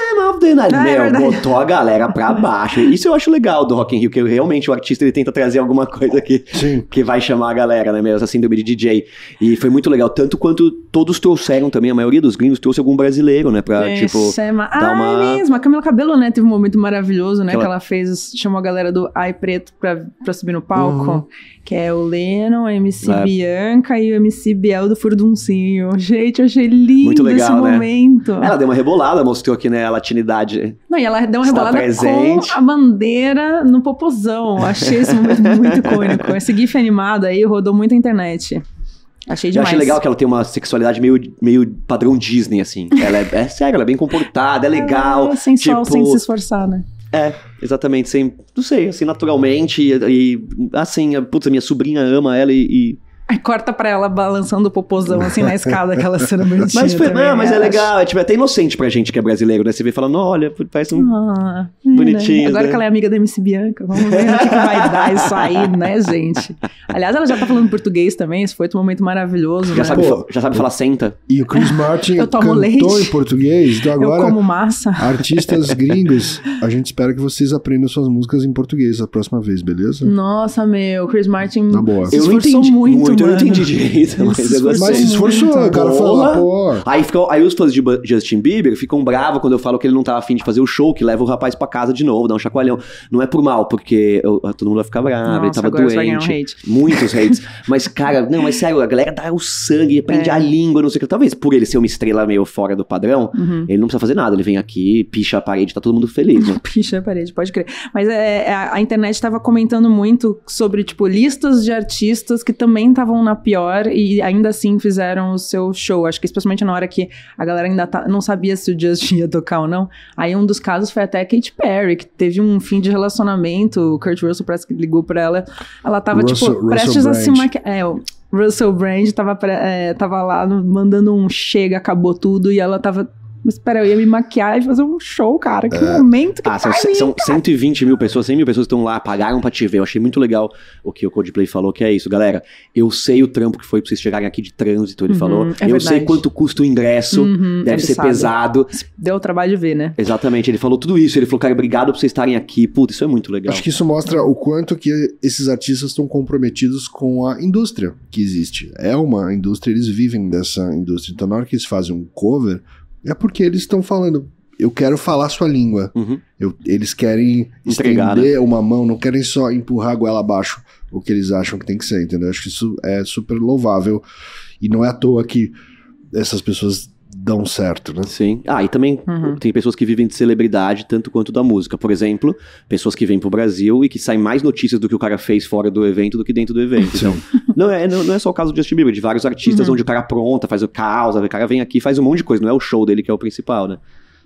fazendo ali, Ah, é meu, verdade. botou a galera pra baixo. Isso eu acho legal do Rock in Rio, que realmente o artista ele tenta trazer alguma coisa que, Sim. que vai chamar a galera, né, mesmo, essa síndrome de D J. E foi muito legal, tanto quanto todos trouxeram também, a maioria dos gringos trouxe algum brasileiro, né, pra, tipo, Isso é ma- dar ah, uma... é mesmo. A Camila Cabello, né, teve um momento maravilhoso, né, Que que ela- ela fez, chamou a galera do Ai Preto pra, pra subir no palco, Uhum. que é o Lennon, a M C É. Bianca e o M C Biel do Furduncinho. Gente, eu achei lindo Muito legal, esse né? momento. Ela deu uma rebolada, mostrou aqui, né, a latinidade. Não, e ela deu uma Está rebolada presente. com a bandeira no popozão. Achei esse momento muito icônico. Esse gif animado aí rodou muito a internet. Achei Eu demais. achei legal que ela tem uma sexualidade meio, meio padrão Disney, assim. Ela é, é sério, ela é bem comportada, é legal. É, sensual, tipo, sem se esforçar, né? É, exatamente, sem, não sei, assim, naturalmente, e, e assim, putz, a minha sobrinha ama ela e... e- Aí corta pra ela balançando o popozão assim na escada, aquela cena bonitinha. Mas, foi, também, não, mas é acho. legal, é, tipo, é até inocente pra gente que é brasileiro, né? Você vê falando, olha, parece um... Ah, é, Bonitinho, né? Agora né? que ela é amiga da M C Bianca, vamos ver o que, que vai dar isso aí, né, gente? Aliás, ela já tá falando português também, esse foi outro momento maravilhoso, Já né? sabe, Pô, fa- já sabe falar senta? E o Chris Martin Eu tomo cantou leite. em português, então Eu agora... como massa. Artistas gringos, a gente espera que vocês aprendam suas músicas em português a próxima vez, beleza? Nossa, meu, Chris Martin Na boa. se Eu não esforçou entendi muito, muito, eu não mano. entendi direito, Ele mas se eu gostei. Mas se esforçou, muito. o cara falou, Porra. pô. Aí, ficou, aí os fãs de Bu- Justin Bieber ficam bravos quando eu falo que ele não tá afim de fazer o show, que leva o rapaz pra casa de novo, dá um chacoalhão. Não é por mal, porque eu- todo mundo vai ficar bravo, ele Nossa, tava agora você vai ganhar um doente. hate. Muitos hates. Mas, cara, não, mas sério, a galera dá o sangue, aprende É. a língua, não sei o que. Talvez por ele ser uma estrela meio fora do padrão, Uhum. ele não precisa fazer nada. Ele vem aqui, picha a parede, tá todo mundo feliz, né? Picha a parede, pode crer. Mas é, é, a, a internet estava comentando muito sobre, tipo, listas de artistas que também estavam na pior e ainda assim fizeram o seu show. Acho que especialmente na hora que a galera ainda tá- não sabia se o Justin ia tocar ou não. Aí um dos casos foi até a Katy Perry, que teve um fim de relacionamento. O Kurt Russell parece que ligou pra ela. Ela tava, Russell- tipo, prestes Russell a se Brand. maquiar. É, o Russell Brand tava, pre- é, tava lá no- mandando um chega, acabou tudo. E ela tava... Mas pera, eu ia me maquiar e fazer um show, cara. Que momento que Ah, são, tá ali, são cara. cento e vinte mil pessoas, cem mil pessoas que estão lá, pagaram pra te ver. Eu achei muito legal o que o Coldplay falou, que é isso, galera. Eu sei o trampo que foi pra vocês chegarem aqui de trânsito, ele Uhum, falou. é eu verdade. sei quanto custa o ingresso, Uhum, deve é ser pesado. pesado. Deu o trabalho de ver, né? Exatamente, ele falou tudo isso. Ele falou, cara, obrigado por vocês estarem aqui. Puta, isso é muito legal. Acho que isso mostra o quanto que esses artistas estão comprometidos com a indústria que existe. É uma indústria, eles vivem dessa indústria. Então, na hora que eles fazem um cover, é porque eles estão falando, eu quero falar sua língua. Uhum. Eu- eles querem Entregar, estender uma mão, não querem só empurrar a goela abaixo o que eles acham que tem que ser, entendeu? Acho que isso é super louvável. E não é à toa que essas pessoas dão certo, né? Sim. Ah, e também Uhum. tem pessoas que vivem de celebridade tanto quanto da música. Por exemplo, pessoas que vêm pro Brasil e que saem mais notícias do que o cara fez fora do evento do que dentro do evento. Então, não é, não, não é só o caso do Justin Bieber, de vários artistas Uhum. onde o cara pronta, faz o caos, o cara vem aqui, faz um monte de coisa, não é o show dele que é o principal, né?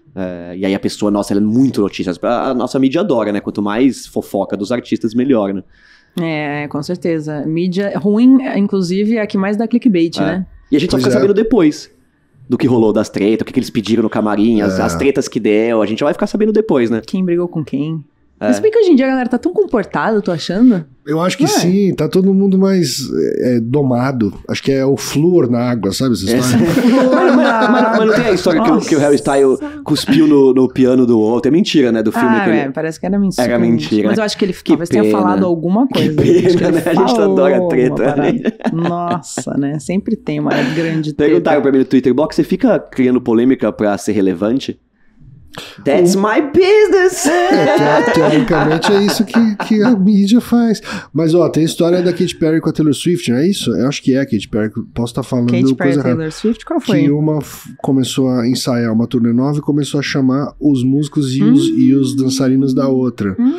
É, e aí a pessoa, nossa, ela é muito notícias. A a nossa mídia adora, né? Quanto mais fofoca dos artistas, melhor, né? É, com certeza. Mídia ruim, inclusive, é a que mais dá clickbait, É. né? E a gente só Pois fica é. sabendo depois do que rolou das tretas, o que, que eles pediram no camarim, as, É. as tretas que deu, a gente já vai ficar sabendo depois, né? Quem brigou com quem. É. Mas se bem que hoje em dia a galera tá tão comportada, eu tô achando. Eu acho que Não é? sim, tá todo mundo mais é, domado. Acho que é o flúor na água, sabe essa Essa- história? mas, mas- mas- mas não tem a história que, o- que o Harry Styles cuspiu no, no piano do outro? É mentira, né? Do filme Ah, que ele... é, parece que era mentira. Era mentira. Mas eu acho que ele Que talvez tenha pena. falado alguma Que coisa. pena, Acho que ele né? A gente falou adora uma treta, né? parada. Nossa, né? Sempre tem uma grande treta. Perguntaram pra mim no Twitter, Box, você fica criando polêmica pra ser relevante? That's my business! É, te- teoricamente é isso que, que a mídia faz. Mas, ó, tem a história da Katy Perry com a Taylor Swift, não é isso? Eu acho que é a Katy Perry. Posso estar falando Katy Perry coisa e errada. Taylor Swift, qual foi? Que uma f- começou a ensaiar uma turnê nova e começou a chamar os músicos e, os, e os dançarinos da outra. Hum.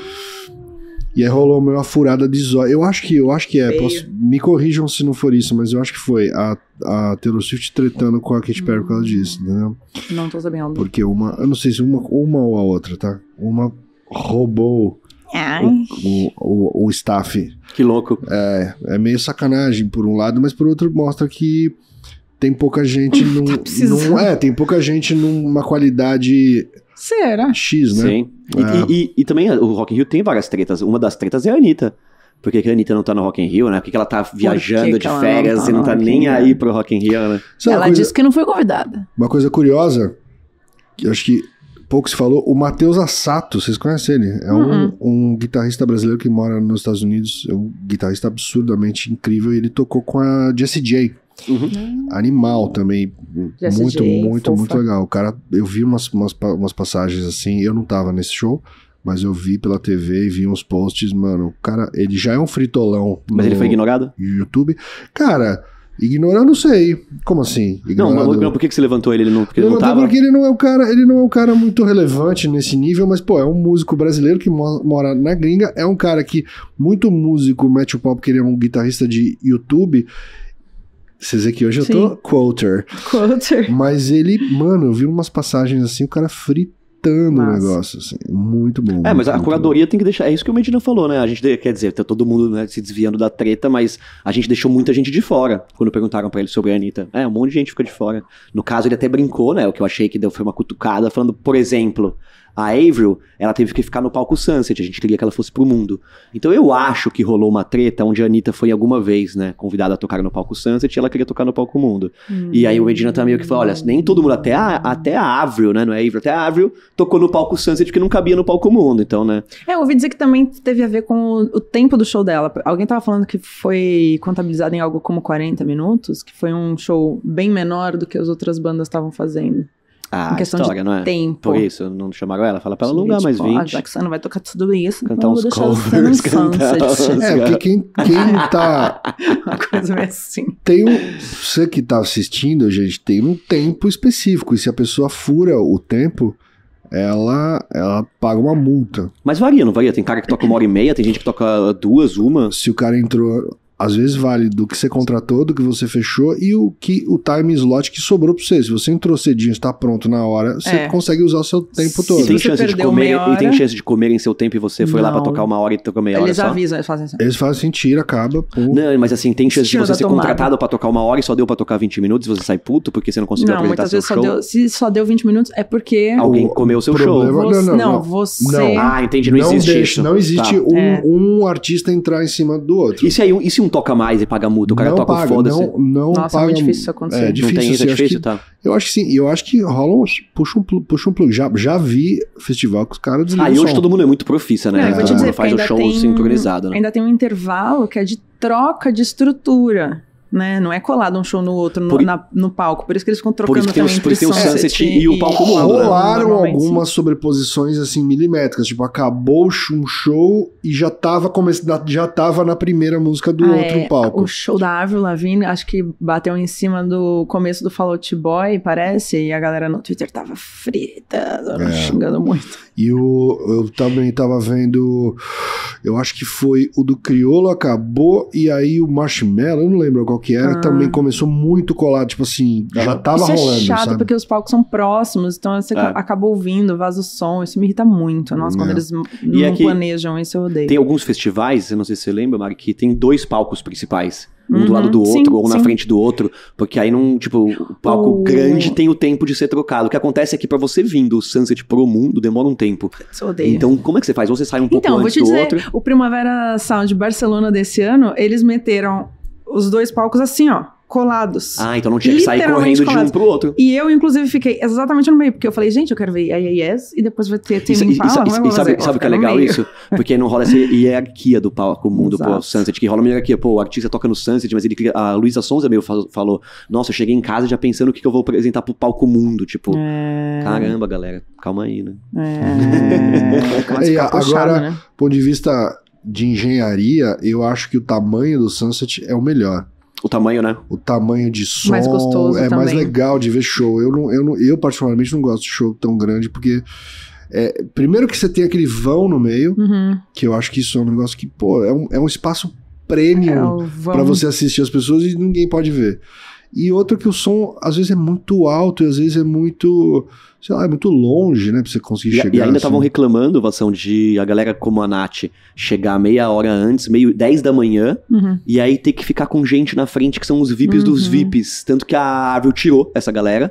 E aí rolou uma furada de zóio. Eu acho que, eu acho que é. Feio. Posso- me corrijam se não for isso, mas eu acho que foi a, a Taylor Swift tretando com a Katy Perry por causa disso, entendeu? Não tô sabendo. Porque uma, eu não sei se uma, uma ou a outra, tá? Uma roubou Ai. o, o, o staff. Que louco. É, é meio sacanagem por um lado, mas por outro mostra que tem pouca gente num, Tá precisando. num- é, tem pouca gente numa qualidade Será? X, né? Sim. E, É. e- e- e também o Rock in Rio tem várias tretas. Uma das tretas é a Anitta. Por que que a Anitta não tá no Rock in Rio, né? Por que que ela tá viajando que de ela férias não tá e não no tá Rock in nem Rio? aí pro Rock in Rio, né? Sabe Ela uma, coisa, disse que não foi convidada. uma coisa curiosa, que eu acho que pouco se falou, o Matheus Assato, vocês conhecem ele? É Uhum. um, um guitarrista brasileiro que mora nos Estados Unidos, é um guitarrista absurdamente incrível, e ele tocou com a Jessie J. Uhum. Animal também, Jessie muito, J, muito, fofa. muito legal. O cara, eu vi umas, umas, pa- umas passagens assim, eu não tava nesse show, mas eu vi pela T V e vi uns posts, mano, o cara, ele já é um fritolão Mas no ele foi ignorado? YouTube. Cara, ignorar não sei, como assim? Não, Ignorado? mas, não, por que que você levantou ele? Ele não, porque ele não Levantei tava? porque ele não é um cara, ele não é um cara muito relevante nesse nível, mas pô, é um músico brasileiro que mo- mora na gringa, é um cara que muito músico mete o pau porque ele é um guitarrista de YouTube. Vocês vê que hoje eu tô Sim. quoter. Quoter. Mas ele, mano, eu vi umas passagens assim, o cara fritando o Massa. negócio, assim. Muito bom. É, mas muito, a muito curadoria tem que deixar. É isso que o Medina falou, né? A gente, de- quer dizer, tá todo mundo, né, se desviando da treta, mas a gente deixou muita gente de fora quando perguntaram pra ele sobre a Anitta. É, um monte de gente fica de fora. No caso, ele até brincou, né? O que eu achei que deu foi uma cutucada, falando, por exemplo, a Avril, ela teve que ficar no palco Sunset, a gente queria que ela fosse pro mundo. Então eu acho que rolou uma treta onde a Anitta foi alguma vez, né, convidada a tocar no palco Sunset e ela queria tocar no palco Mundo. E aí o Medina tá meio que falou, olha, nem todo mundo, até a, até a Avril, né, não é a Avril, até a Avril tocou no palco Sunset porque não cabia no palco Mundo, então, né. É, eu ouvi dizer que também teve a ver com o, o tempo do show dela. Alguém tava falando que foi contabilizado em algo como quarenta minutos, que foi um show bem menor do que as outras bandas estavam fazendo. Ah, Em questão história, de não é? tempo. Por isso, não chamaram ela, fala pra ela alugar mais Tipo, vinte. ah, já que você não vai tocar tudo isso, Cantar então eu uns vou deixar você covers, no cantar Sunset. uns- É, porque quem, quem tá. Uma coisa meio assim. Tem um. Você que tá assistindo, gente, tem um tempo específico. E se a pessoa fura o tempo, ela, ela paga uma multa. Mas varia, não varia? Tem cara que toca uma hora e meia, tem gente que toca duas, uma. Se o cara entrou. Às vezes vale do que você contratou, do que você fechou e o que o time slot que sobrou pra você. Se você entrou cedinho, está pronto na hora, você É. consegue usar o seu tempo Se todo. E tem, você chance de perdeu comer, meia e tem hora- chance de comer em seu tempo e você foi lá pra Não. tocar uma hora e tocou meia hora Eles só? avisam, eles fazem assim. Eles fazem assim, tira, acaba, pum. Não, mas assim, tem chance de Tira você da ser tomada. contratado pra tocar uma hora e só deu pra tocar vinte minutos e você sai puto porque você não conseguiu Não, apresentar muitas seu vezes só show? deu. Se só deu vinte minutos, é porque. Alguém O comeu o seu problema- show. Você, não, não, não, não. você. Não. Ah, entendi, não, existe deixa- isso. não existe Tá. um, É. um artista entrar em cima do outro. E se, aí, um- e se um toca mais e paga multa? O cara não toca o paga, foda-se. não, não Nossa, é paga. muito difícil isso acontecer. É Não difícil, não tem isso, assim, é acho difícil, que- tá? Eu acho que sim, eu acho que rola uns. Puxa um, plu- puxa um plug. Já, já vi festival que os caras desligam Ah, e o hoje som. todo mundo é muito profissa, né? Não, eu vou te Todo dizer, mundo faz o porque show ainda tem- sincronizado, né? Ainda tem um intervalo que é de troca de estrutura. Né? Não é colado um show no outro no, Por i- na- no palco. Por isso que eles ficam Por trocando isso que tem também os- por isso tem o entre Sunset e o palco mundo, né? Rolaram Normalmente, sim. algumas sobreposições assim milimétricas, tipo, acabou um show e já tava, come... já tava na primeira música do Ah, outro é, palco. O show da Avril Lavigne, acho que bateu em cima do começo do Fall Out Boy, parece, e a galera no Twitter tava frita, É. xingando muito. E o, eu também tava vendo, eu acho que foi o do Criolo, acabou, e aí o Marshmello, eu não lembro qual que era, Ah. também começou muito colado, tipo assim, já tava Isso rolando, é chato, sabe? porque os palcos são próximos, então você É. acaba ouvindo, vaza o som, isso me irrita muito. Nossa, quando É. eles não E aqui- planejam isso, eu odeio. Tem alguns festivais, eu não sei se você lembra, Mari, que tem dois palcos principais. Um do Uhum, lado do outro, sim, ou na sim. frente do outro. Porque aí não, tipo, o palco O- grande tem o tempo de ser trocado. O que acontece é que pra você vir do Sunset pro mundo, demora um tempo. Isso eu odeio. Então, como é que você faz? Ou você sai um pouco Então, vou antes te do dizer, outro. o Primavera Sound Barcelona desse ano, eles meteram os dois palcos assim, ó, colados. Ah, então não tinha que sair Literalmente correndo de um colados. pro outro. E eu, inclusive, fiquei exatamente no meio, porque eu falei, gente, eu quero ver a Yes e depois vai ter E, Tame e- e- Impala, e- como é que eu e vou sabe, fazer? sabe o que é Vou ficar legal no meio. isso? Porque não rola essa hierarquia do palco mundo pro Exato. Sunset, que rola uma hierarquia. Pô, o artista toca no Sunset, mas ele cria- a Luísa Sonza meio fal- falou, nossa, eu cheguei em casa já pensando o que, que eu vou apresentar pro palco mundo. Tipo, É... caramba, galera, calma aí, né? É... Começa a E ficar puxado, agora, né? do ponto de vista de engenharia, eu acho que o tamanho do Sunset é o melhor. O tamanho, né? O tamanho de som Mais gostoso é mais também. legal de ver show. Eu, não, eu, não, eu, particularmente, não gosto de show tão grande, porque... é, primeiro que você tem aquele vão no meio, Uhum. que eu acho que isso é um negócio que, pô, é um, é um espaço premium É o vão... pra você assistir as pessoas e ninguém pode ver. E outro que o som, às vezes, é muito alto e às vezes é muito, sei lá, é muito longe, né, pra você conseguir E, chegar. e ainda assim. estavam reclamando, Vação, de a galera como a Nath chegar meia hora antes, meio dez da manhã, Uhum. e aí ter que ficar com gente na frente que são os V I Ps dos Uhum. V I Ps. Tanto que a Avril tirou essa galera.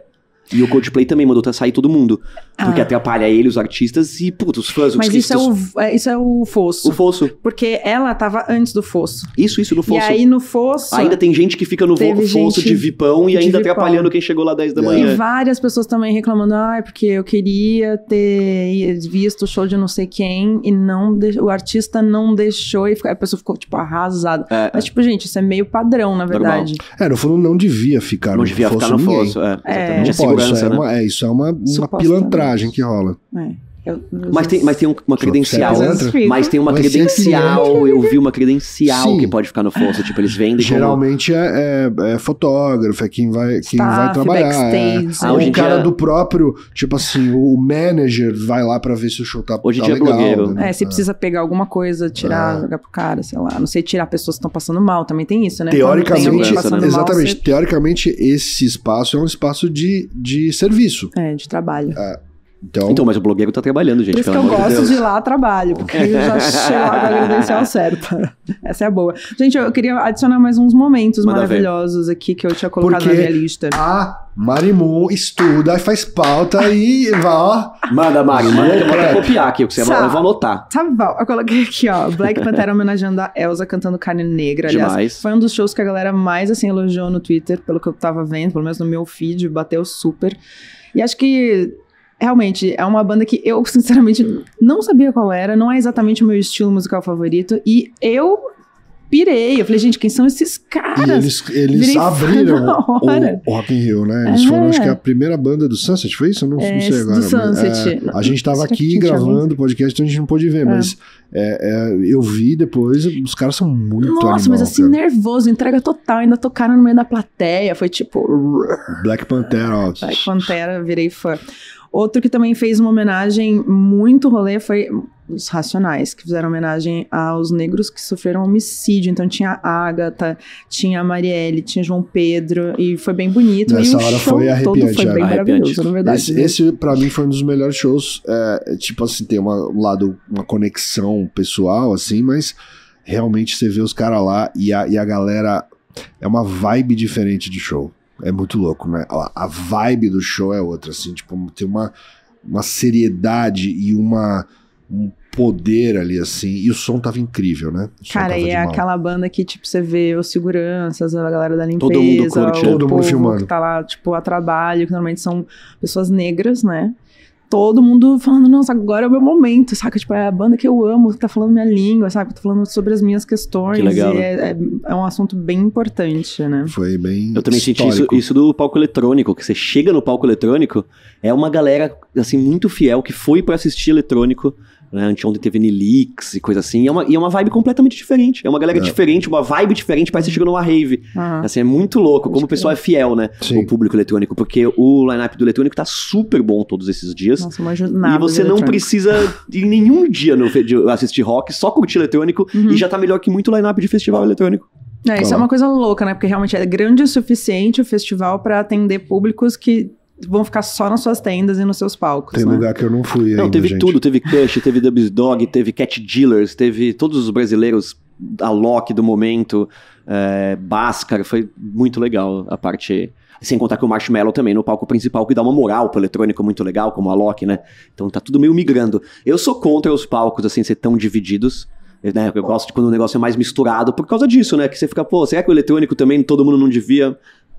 E o Coldplay também mandou sair todo mundo. Porque Ah. atrapalha ele, os artistas e, putz, os fãs, os Mas isso é, críticos. o, é, isso é o fosso. O fosso. Porque ela tava antes do fosso. Isso, isso, no fosso. E aí no fosso... Ainda tem gente que fica no vo- Teve fosso gente de vipão e de ainda vipão. atrapalhando quem chegou lá dez da É. E manhã. várias pessoas também reclamando, ai, porque eu queria ter visto o show de não sei quem e não de- o artista não deixou e fica- a pessoa ficou, tipo, arrasada. É, Mas, tipo, gente, isso é meio padrão, na verdade. É, no fundo não devia ficar não no devia fosso ficar no ninguém. fosso. É, É. exatamente. Não A pode, isso segurança, é, né? uma, é, isso é uma, uma Supostamente. pilantragem que rola. É. Eu- eu Mas tem, mas tem um- uma Você credencial. é pilantra? Mas tem uma Mas você é credencial. Eu vi uma credencial Sim. que pode ficar no fosso. Tipo, eles vendem como... Geralmente é, é- é fotógrafo, é quem vai, quem vai Staff, trabalhar. É. backstage. Ah, Ou hoje o em cara dia- do próprio, tipo assim, o manager vai lá pra ver se o show tá, Hoje em tá dia é legal. blogueiro. né? É, se precisa pegar alguma coisa, tirar, É. jogar pro cara, sei lá. Não sei, tirar pessoas que estão passando mal, também tem isso, né? Quando Teoricamente, tem alguém segurança, passando né? mal, exatamente. você- Teoricamente, esse espaço é um espaço de, de serviço. É, de trabalho. Então, Então, mas o blogueiro tá trabalhando, gente. Por isso que pelo eu amor gosto Deus. de ir lá trabalho, porque eu já chego lá com a credencial certa. Essa é a boa. Gente, eu queria adicionar mais uns momentos Manda ver. maravilhosos aqui que eu tinha colocado Porque- na minha lista. a Marimun estuda, faz pauta e vai, ó. Manda, Mari, manda que eu vou até É. copiar aqui, porque você vai, eu vou anotar. Tá bom, eu coloquei aqui, ó, Black Panther homenageando a Elsa cantando Carne Negra, aliás. Demais. Foi um dos shows que a galera mais, assim, elogiou no Twitter, pelo que eu tava vendo, pelo menos no meu feed, bateu super. E acho que, realmente, é uma banda que eu, sinceramente, não sabia qual era, não é exatamente o meu estilo musical favorito, e eu pirei, eu falei, gente, quem são esses caras? E eles, eles Virei fã abriram na o, hora. o Rock in Rio, né? Eles É. foram, acho que a primeira banda do Sunset, foi isso? Eu não, É, não sei agora. do mas, Sunset. é, a gente tava Será que aqui tinha gravando o podcast, então a gente não pôde ver, É. mas é, é, eu vi depois, os caras são muito Nossa, animal, mas assim, cara. nervoso, entrega total, ainda tocaram no meio da plateia, foi tipo... Black Panther, ó. Black Pantera, virei fã. Outro que também fez uma homenagem muito rolê foi os Racionais, que fizeram homenagem aos negros que sofreram homicídio. Então tinha a Agatha, tinha a Marielle, tinha João Pedro, e foi bem bonito. Nessa e o hora show foi todo arrepiante, foi é. bem Arrepiante. maravilhoso, na verdade. Esse, esse, pra mim, foi um dos melhores shows. É, tipo assim, tem uma, um lado, uma conexão pessoal, assim, mas realmente você vê os caras lá e a, e a galera. É uma vibe diferente de show. É muito louco, né? A, a vibe do show é outra, assim, tipo, tem uma, uma seriedade e uma, um poder ali, assim. E o som tava incrível, né? O som Cara, tava e de é mal. aquela banda que, tipo, você vê os seguranças, a galera da limpeza, Todo mundo curte, o né? Todo mundo povo filmando. que tá lá, tipo, a trabalho, que normalmente são pessoas negras, né? Todo mundo falando, nossa, agora é o meu momento, saca? Tipo, é a banda que eu amo, que tá falando minha língua, sabe? Que tá falando sobre as minhas questões. Que legal, e né? é, é, é um assunto bem importante, né? Foi bem. Eu também senti isso, histórico. isso do palco eletrônico, que você chega no palco eletrônico, é uma galera, assim, muito fiel, que foi pra assistir eletrônico, né? Anteontem teve Nilix e coisa assim, e é, uma, e é uma vibe completamente diferente. É uma galera É. diferente, uma vibe diferente, parece que você chega numa rave. Aham. Assim, é muito louco, como o pessoal é fiel, né? Sim. O público eletrônico, porque o line-up do eletrônico tá super bom todos esses dias. Nossa, eu manjo nada E você de não eletrônico. precisa ir nenhum dia no, fe- de assistir rock, só curtir eletrônico, Uhum. e já tá melhor que muito line-up de festival eletrônico. É, isso Fala. é uma coisa louca, né? Porque realmente é grande o suficiente o festival pra atender públicos que vão ficar só nas suas tendas e nos seus palcos, Tem né? lugar que eu não fui Não, ainda, teve gente. tudo, teve Kush, teve Dubs Dog, teve Cat Dealers, teve todos os brasileiros, a Loki do momento, é, Bhaskar, foi muito legal a parte... Sem contar que o Marshmello também no palco principal, que dá uma moral pro eletrônico muito legal, como a Loki, né? Então tá tudo meio migrando. Eu sou contra os palcos, assim, ser tão divididos, né? Eu gosto de quando o negócio é mais misturado, por causa disso, né? Que você fica, pô, será que o eletrônico também todo mundo não devia...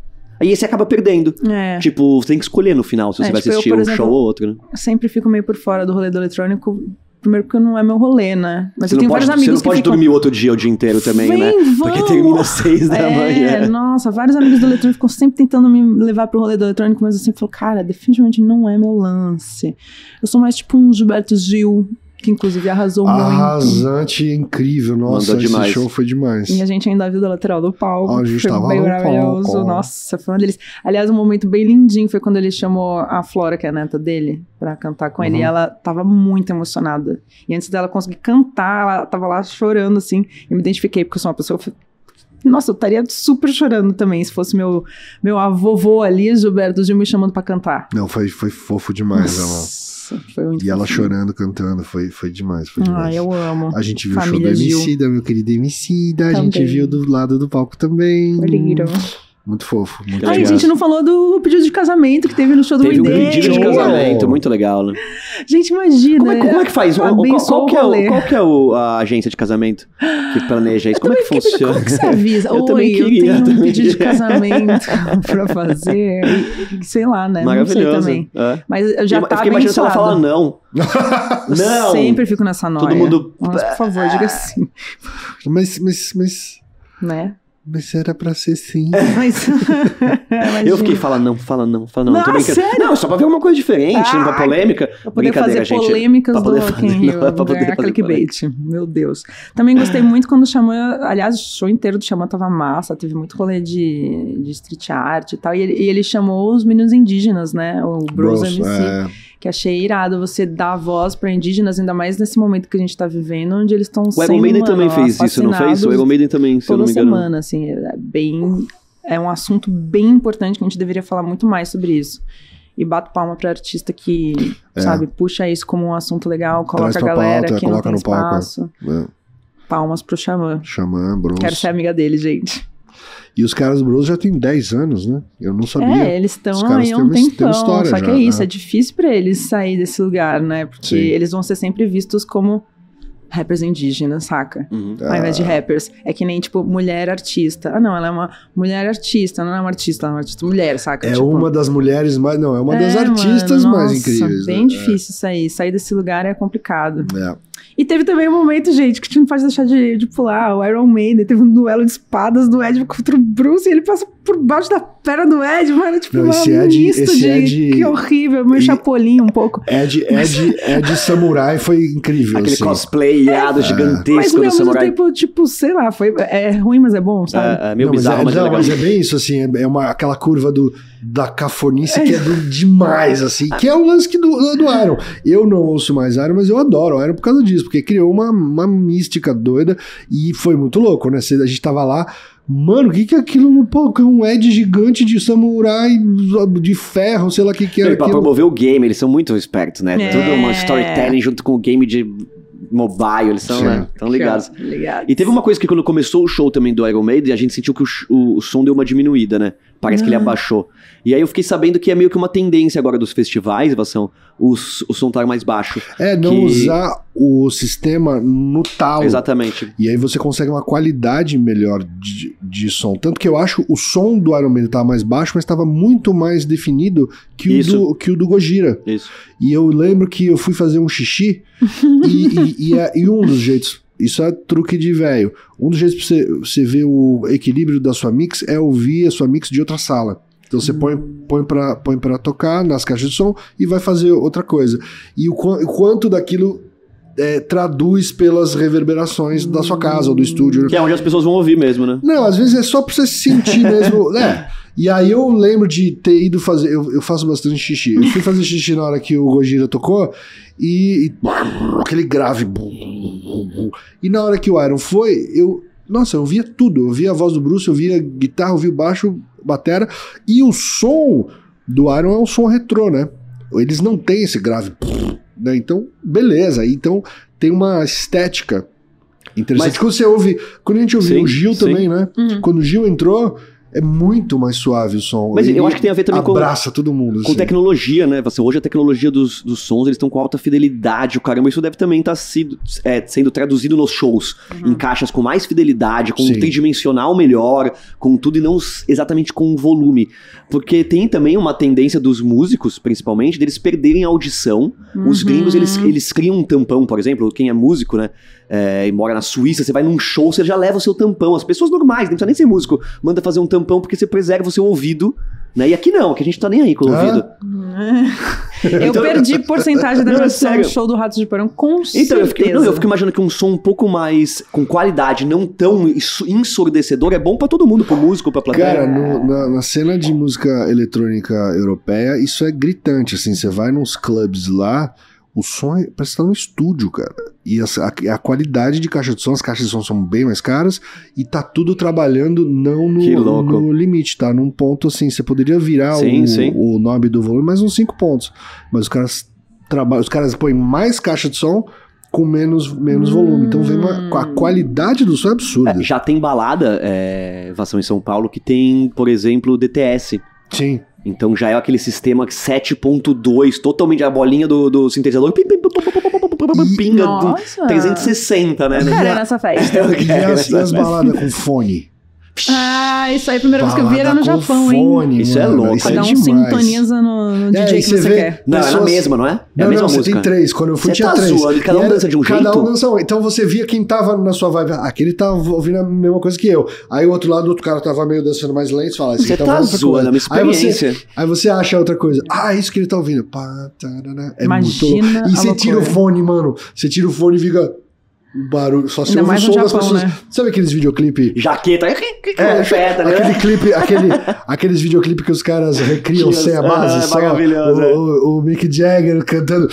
Aí você acaba perdendo. É. Tipo, você tem que escolher no final se É, você vai tipo, eu, assistir por um exemplo, show ou outro, né? Eu sempre fico meio por fora do rolê do eletrônico, primeiro porque não é meu rolê, né? Mas Você eu não tenho pode, vários amigos você não pode que ficam... dormir outro dia o dia inteiro também, Vem, né? vamos! Porque termina às seis da É, manhã. nossa, vários amigos do eletrônico ficam sempre tentando me levar pro rolê do eletrônico, mas eu sempre falo, cara, definitivamente não é meu lance. Eu sou mais tipo um Gilberto Gil, que inclusive arrasou muito. Arrasante, incrível. Nossa, Mandou esse demais. show foi demais. E a gente ainda viu da lateral do palco. Ah, a gente foi tava bem no maravilhoso. palco. Nossa, foi uma delícia. Aliás, um momento bem lindinho foi quando ele chamou a Flora, que é a neta dele, pra cantar com ele. Uhum. E ela tava muito emocionada. E antes dela conseguir cantar, ela tava lá chorando, assim. Eu me identifiquei, porque eu sou uma pessoa... Nossa, eu estaria super chorando também, se fosse meu, meu avô ali, Gilberto Gil, me chamando pra cantar. Não, foi, foi fofo demais. Nossa, foi muito Ela, e ela fofinho. chorando, cantando, foi, foi demais, foi Ah, demais. eu amo. A gente viu Família o show do Gil. Emicida, meu querido Emicida. A gente Também. viu do lado do palco também. Foi lindo. Muito fofo. Muito Ai, a legal. gente não falou do pedido de casamento que teve no show do Teve um Green Day. pedido de casamento, muito legal, né? Gente, imagina. Como é, como é que faz? Qual, Abençoa qual que é, o rolê. o, qual que é o- a agência de casamento que planeja isso? Eu Como é que também fiquei pensando, funciona? Como que você avisa? Eu Oi, também eu queria, tenho um também. pedido de casamento pra fazer. E- e sei lá, né? Não sei Maravilhoso. também. É. Mas eu já eu tá fiquei imaginando se ela abençoada. fala não. Eu Não! sempre fico nessa noia. Todo mundo- Nossa, por favor, diga sim. Mas, mas, mas, né? mas era pra ser sim. Mas... Eu fiquei, fala não, fala não, fala não. Não, tô brincando. sério? Não, só pra ver uma coisa diferente, Ah, uma polêmica. Pra poder Brincadeira, fazer gente. polêmicas Pra do poder Rock in fazer- Rio, não, é pra poder ganhar fazer clickbait. Meu Deus. Também gostei muito quando o Xamã, aliás, o show inteiro do Xamã tava massa, teve muito rolê de, de street art e tal, e ele, e ele chamou os meninos indígenas, né, o Bros, Bros, M C, é. que achei irado você dar voz pra indígenas, ainda mais nesse momento que a gente tá vivendo, onde eles estão O sendo, Iron Maiden mano, também fez isso, não fez? O Iron Maiden também, se eu toda não me engano. semana, assim, é bem... É um assunto bem importante que a gente deveria falar muito mais sobre isso. E bato palma pra artista que, É. sabe, puxa isso como um assunto legal, coloca Traz a pra galera pauta, que não coloca tem no palco. espaço. É. Palmas pro Xamã. Xamã, Bros. Quero ser amiga dele, gente. E os caras Bros já tem dez anos, né? Eu não sabia. É, eles estão Os caras aí há têm um uma- têm uma tempão. história Só que já, é isso, né? é difícil pra eles sair desse lugar, né? Porque Sim. eles vão ser sempre vistos como rappers indígenas, saca? Uhum. Ao invés de rappers. É que nem, tipo, mulher artista. Ah, não, ela é uma mulher artista, não é uma artista, ela é uma artista mulher, saca? É Tipo, uma das mulheres mais. Não, é uma das é, artistas mano, mais nossa, incríveis. bem né? difícil isso aí. Sair desse lugar é complicado. É. E teve também um momento, gente, que a gente não pode deixar de, de pular. O Iron Maiden teve um duelo de espadas do Ed contra o Bruce e ele passa por baixo da perna do Ed, mano. Tipo, Não, um esse Ed- misto esse de... Ed- Que horrível, meio e- chapolim um pouco. Ed, Ed, Ed Samurai foi incrível. Aquele assim. cosplay irado Mas, gigantesco ao do mesmo samurai. tempo, tipo, sei lá, foi, é ruim, mas é bom, sabe? É, é meio Não, mas bizarro, é, mas é não, legal. mas é bem isso, assim, é é uma, aquela curva do, da cafonice que é do, demais, assim, que é o lance que do, do Iron. Eu não ouço mais Iron, mas eu adoro o Iron por causa disso, porque criou uma, uma mística doida e foi muito louco, né? A gente tava lá, mano, o que que é aquilo no palco? É um Ed gigante de samurai, de ferro, sei lá o que que Não, era e pra aquilo. promover o game, eles são muito espertos, né? É. Tudo uma storytelling junto com o game de mobile, eles são, Sim. né? Tão ligados. Ligados. E teve uma coisa que quando começou o show também do Iron Maiden, a gente sentiu que o, ch- o- o som deu uma diminuída, né? Parece que ele Ah. abaixou. E aí eu fiquei sabendo que é meio que uma tendência agora dos festivais, Vassão, o, s- o som tá mais baixo. É, não que- usar o sistema no talo. Exatamente. E aí você consegue uma qualidade melhor de, de som. Tanto que eu acho o som do Iron Maiden estava mais baixo, mas estava muito mais definido que o, Isso. do, que o do Gojira. Isso. E eu lembro que eu fui fazer um xixi e, e, e, é- e um dos jeitos, isso é truque de velho, um dos jeitos pra você, você ver o equilíbrio da sua mix é ouvir a sua mix de outra sala. Então você põe, põe, pra, põe pra tocar nas caixas de som e vai fazer outra coisa. E o, qua- o quanto daquilo é, traduz pelas reverberações da sua casa ou do estúdio. Que é onde as pessoas vão ouvir mesmo, né? Não, às vezes é só pra você sentir mesmo, né? E aí eu lembro de ter ido fazer, eu, eu faço bastante xixi. Eu fui fazer xixi na hora que o Gojira tocou e, e aquele grave. E na hora que o Iron foi, eu, nossa, eu via tudo. Eu via a voz do Bruce, eu via guitarra, eu via o baixo, batera e o som do Iron é um som retrô, né? Eles não têm esse grave, né? Então, beleza. Então tem uma estética interessante. Mas- Quando você ouve, quando a gente ouviu Sim, o Gil sim. também, né? Uhum. Quando o Gil entrou, é muito mais suave o som. Mas Ele eu acho que tem a ver também com- abraça todo mundo. Com assim. tecnologia, né? Assim, hoje a tecnologia dos, dos sons, eles estão com alta fidelidade, o caramba, isso deve também estar sido, é, sendo traduzido nos shows, em caixas com mais fidelidade, com Sim. um tridimensional melhor, com tudo e não s- exatamente com volume. Porque tem também uma tendência dos músicos, principalmente, deles perderem a audição. Os Uhum. gringos, eles, eles criam um tampão, por exemplo, quem é músico, né? É, e mora na Suíça, você vai num show, você já leva o seu tampão. As pessoas normais, não precisa nem ser músico, manda fazer um tampão porque você preserva o seu ouvido, né? E aqui não, aqui a gente tá nem aí com o Ah. ouvido. Eu Então- perdi porcentagem da Não, é produção do sério. show do Ratos de Porão, com Então, certeza. eu fico, não, eu fico imaginando que um som um pouco mais com qualidade, não tão ensu- ensurdecedor, é bom pra todo mundo, pro músico, pra plateia. Cara, no- na, na cena de música eletrônica europeia, isso é gritante, assim, você vai nos clubs lá, o som é, parece que tá no estúdio, cara. E as- a, a qualidade de caixa de som, as caixas de som são bem mais caras, e tá tudo trabalhando não Que no, louco. no limite, tá num ponto assim, você poderia virar Sim, o, sim. o knob do volume mais uns cinco pontos, mas os caras trabalham, os caras põem mais caixa de som com menos, menos hum. volume. Então vem uma, a qualidade do som é absurda. É, já tem balada, é, Vação em São Paulo, que tem, por exemplo, D T S. Sim. Então já é aquele sistema sete ponto dois, totalmente a bolinha do, do sintetizador. Pim, pim, pim, pim, pim, pim, pinga Nossa. trezentos e sessenta, né? Eu quero ir nessa festa. Eu E quero as, nessa e as festa. baladas com fone? Ah, isso aí, a primeira vez que eu vi era no Balada com Japão, fone, hein? Isso é mano, louco. Isso é Cada um demais. sintoniza no, no É, D J e que você você vê- quer. Não, é a Pessoas- mesma, não é? É Não, a mesma não, você música. tem três. Quando eu fui, Você tinha tá três. zoando, cada um E era- dança de um cada jeito? um dança um. Então você via quem tava na sua vibe. Aquele tava ouvindo a mesma coisa que eu. Aí o outro lado, o outro cara tava meio dançando mais lento. Você fala, esse Você aqui tá ouvindo outra zoando, é uma coisa. Aí você, experiência. aí você acha outra coisa. Ah, é isso que ele tá ouvindo. Pá, tarará. É Imagina muito louco. E a você tira o loucura. fone, mano. Você tira o fone e fica... O barulho, só se Ainda ouve o mais som no das Japão, pessoas. né? Sabe aqueles videoclipes? Jaqueta. É, Confeta, né? aquele clipe, aquele, aqueles videoclipes que os caras recriam Tinha- sem a base, ah, só maravilhoso, o, é. o, o Mick Jagger cantando.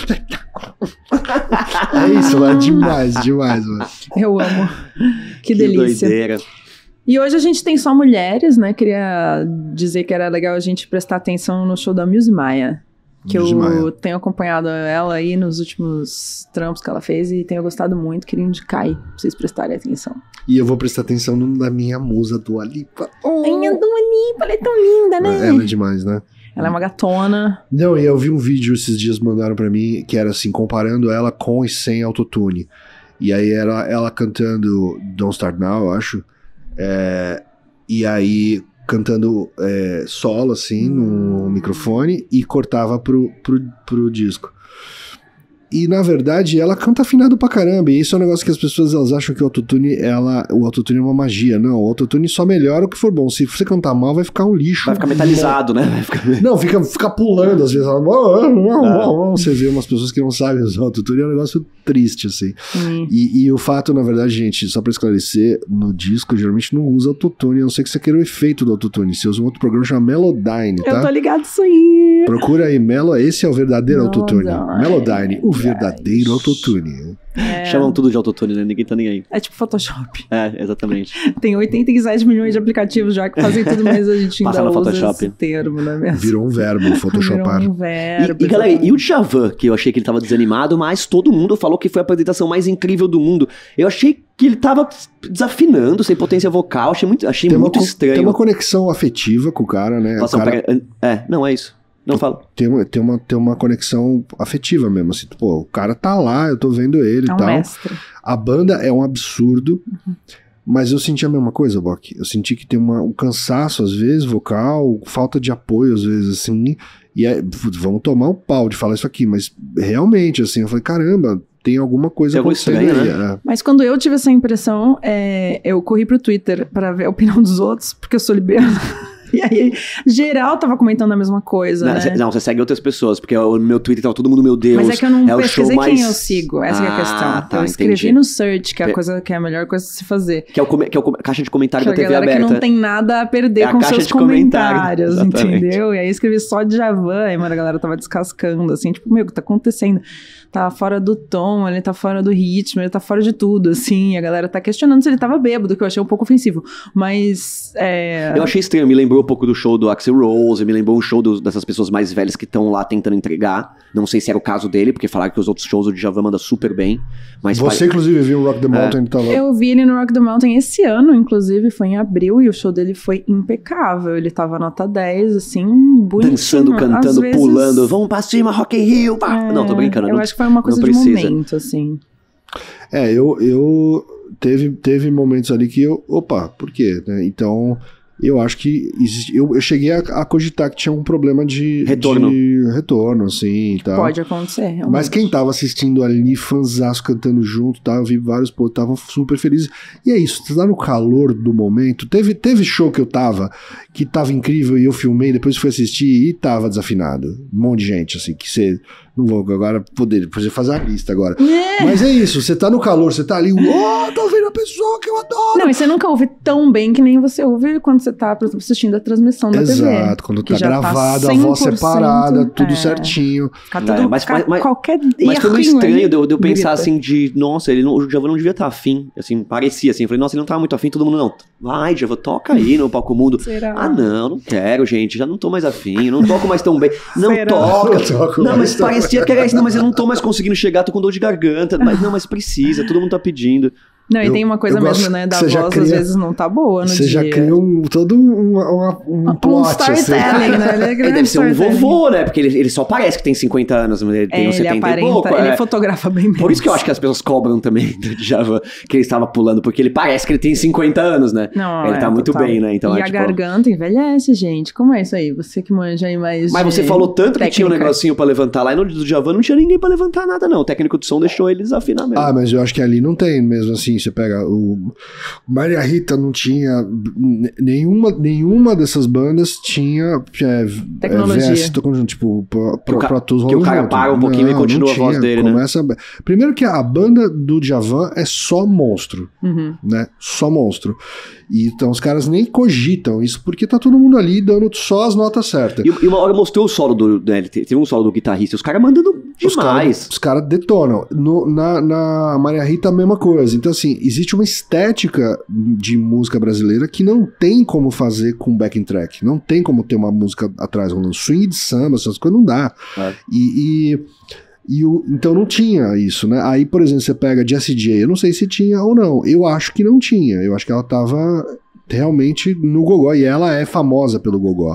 É isso, mano, demais, demais, mano. Eu amo. Que, Que delícia. doideira. E hoje a gente tem só mulheres, né? Queria dizer que era legal a gente prestar atenção no show da Muse Maia. Que Muse eu Maia. tenho acompanhado ela aí nos últimos trampos que ela fez e tenho gostado muito. Queria indicar aí, pra vocês prestarem atenção. E eu vou prestar atenção no da minha musa, Dua Lipa. Oh, Ai, a Dua Lipa, ela é tão linda, né? ela é demais, né? Ela é uma gatona. Não, e eu vi um vídeo esses dias, mandaram pra mim, que era assim, comparando ela com e sem autotune. E aí era ela cantando Don't Start Now, eu acho. É, e aí cantando é, solo, assim, no microfone, e cortava pro, pro, pro disco. E, na verdade, ela canta afinado pra caramba. E isso é um negócio que as pessoas elas acham que o autotune, ela, o autotune é uma magia. Não, o autotune só melhora o que for bom. Se você cantar mal, vai ficar um lixo. Vai ficar metalizado, né? Vai ficar... Não, fica, fica pulando às vezes. Ela, oh, oh, oh, oh. Você vê umas pessoas que não sabem usar o autotune, é um negócio triste, assim. Hum. E, e o fato, na verdade, gente, só pra esclarecer, no disco geralmente não usa autotune, a não ser que você queira o efeito do autotune. Você usa um outro programa chamado Melodyne, tá? Eu tô ligado isso aí. Procura aí, Melo, esse é o verdadeiro autotune. Melodyne. Melodyne, o verdadeiro autotune. É, Chamam tudo de autotune, né? Ninguém tá nem aí. é tipo Photoshop. É, exatamente. Tem oitenta e sete milhões de aplicativos já que fazem tudo, mas a gente Passa ainda no usa Photoshop. esse termo, não é mesmo? Virou um verbo, photoshopar. Virou um verbo, E, e galera, exatamente. e o Djavan, que eu achei que ele tava desanimado, mas todo mundo falou que foi a apresentação mais incrível do mundo. Eu achei que ele tava desafinando, sem potência vocal, achei muito, achei Tem uma, muito co- estranho. tem uma conexão afetiva com o cara, né? Nossa, o cara pera- é, não é isso. Não fala. tem, uma, tem, uma, tem uma conexão afetiva mesmo, assim. Pô, o cara tá lá, eu tô vendo ele É e um tal. mestre. A banda é um absurdo, mas eu senti a mesma coisa, Bock. Eu senti que tem uma, um cansaço, às vezes, vocal, falta de apoio, às vezes, assim. E é, putz, vamos tomar o pau de falar isso aqui, mas realmente, assim, eu falei, caramba, tem alguma coisa Tem algo acontecendo estranho, aí. É. Mas quando eu tive essa impressão, é, eu corri pro Twitter pra ver a opinião dos outros, porque eu sou libriana. E aí, geral tava comentando a mesma coisa, Não, né? cê, não, você segue outras pessoas, porque o meu Twitter tava todo mundo, meu Deus. Mas é que eu não é o pesquisei show mais... quem eu sigo, essa que é a Ah, questão. tá, eu escrevi entendi. no search, que é a, Pe- coisa, que é a melhor coisa de se fazer. Que é, o come- que é o come- caixa de comentário Que é da a T V galera aberta. que não tem nada a perder É a com caixa seus de comentário, comentários, exatamente. entendeu? E aí eu escrevi só Djavan, aí mano, a galera tava descascando, assim, tipo, meu, o que tá acontecendo? Tá fora do tom, ele tá fora do ritmo, ele tá fora de tudo, assim, a galera tá questionando se ele tava bêbado, que eu achei um pouco ofensivo, mas, é... Eu achei estranho, me lembrou um pouco do show do Axl Rose, me lembrou um show do- dessas pessoas mais velhas que estão lá tentando entregar. Não sei se era o caso dele, porque falaram que os outros shows o Djavan manda super bem. Mas Você, inclusive, viu o Rock the Mountain, tava... Eu vi ele no Rock the Mountain esse ano, inclusive, foi em abril, e o show dele foi impecável. Ele tava nota dez, assim, bonitinho. dançando, Às cantando, vezes- pulando, vamos pra cima, Rock in Rio. pá. É, Não, tô brincando. Eu não, acho que foi uma coisa não de precisa. momento, assim. É, eu, eu teve, teve momentos ali que eu, opa, por quê? Né? Então, eu acho que existe, eu, eu cheguei a, a cogitar que tinha um problema de Retorno. de retorno, assim, e tal. Pode acontecer, realmente. Mas quem tava assistindo ali, fãzaço cantando junto, tá? Eu vi vários, pô, estavam super felizes. E é isso, você tá no calor do momento. Teve, teve show que eu tava, que tava incrível e eu filmei, depois fui assistir e tava desafinado. Um monte de gente, assim, que você... Não vou agora poder, poder fazer a lista agora. É. Mas é isso, você tá no calor, você tá ali, oh, tô vendo a pessoa que eu adoro. Não, e você nunca ouve tão bem que nem você ouve quando você tá por exemplo, assistindo a transmissão da T V. Exato, quando que tá já tá gravada, a voz cem por cento, separada, tudo é. certinho. Fica tudo, É, mas- fica mas- mas- qualquer Mas foi meio errinho estranho ali, de eu, de eu pensar grita. assim de, nossa, ele não, o Djavan não devia estar afim. Assim, parecia assim. Eu falei, nossa, ele não tava muito afim, todo mundo, não. Vai, Djavan, toca aí no palco mundo. Será? Ah, não, não quero, gente. Já não tô mais afim, não toco mais tão bem. Não Será? toca. Não toco Não, mais mas tão parecia mas tinha que era isso, não, mas eu não tô mais conseguindo chegar, tô com dor de garganta, mas não, mas precisa, todo mundo tá pedindo. Não, e Eu- tem uma coisa eu mesmo, gosto né? Da que você já voz, cria- às vezes, não tá boa no Você dia. já cria um, todo um, uma- um Um plot, assim. storytelling, né? Ele, é Ele grande deve ser um storytelling. vovô, né? Porque ele, ele só parece que tem cinquenta anos, mas ele tem É, uns ele setenta aparenta, e pouco. ele é. fotografa bem mesmo. Por isso que eu acho que as pessoas cobram também do Djavan, que ele estava pulando, porque ele parece que ele tem cinquenta anos, né? Não, ele é, tá muito total. bem, né? Então, e é, a tipo... garganta envelhece, gente. Como é isso aí? Você que manja aí mais Mas de você falou tanto que tinha um técnica. negocinho pra levantar lá, e no do Djavan não tinha ninguém pra levantar nada, não. O técnico de som deixou ele desafinar mesmo. Ah, mas eu acho que ali não tem mesmo assim. Você pega o. Maria Rita não tinha. n- Nenhuma, nenhuma dessas bandas tinha. É, Tecnologia. É, V S tocando, tipo, Pro, Que o ca- Pro Tools que o rolando cara junto. para um pouquinho e continua a voz dele, né? começa... Primeiro que a banda do Djavan é só monstro, Uhum. né? Só monstro. E então os caras nem cogitam isso porque tá todo mundo ali dando só as notas certas. E, e uma hora mostrou o solo do... Né, ele te- teve um solo do guitarrista, os caras mandando Os demais. caras os cara detonam. No- na, na Maria Rita, a mesma coisa. Então, assim, existe uma estética de música brasileira que não tem como fazer com backing track. Não tem como ter uma música atrás rolando swing de samba, essas coisas não dá. É. E. e e o, então não tinha isso, né? Aí, por exemplo, você pega Jessie J, eu não sei se tinha ou não. Eu acho que não tinha. Eu acho que ela tava realmente no gogó. E ela é famosa pelo gogó.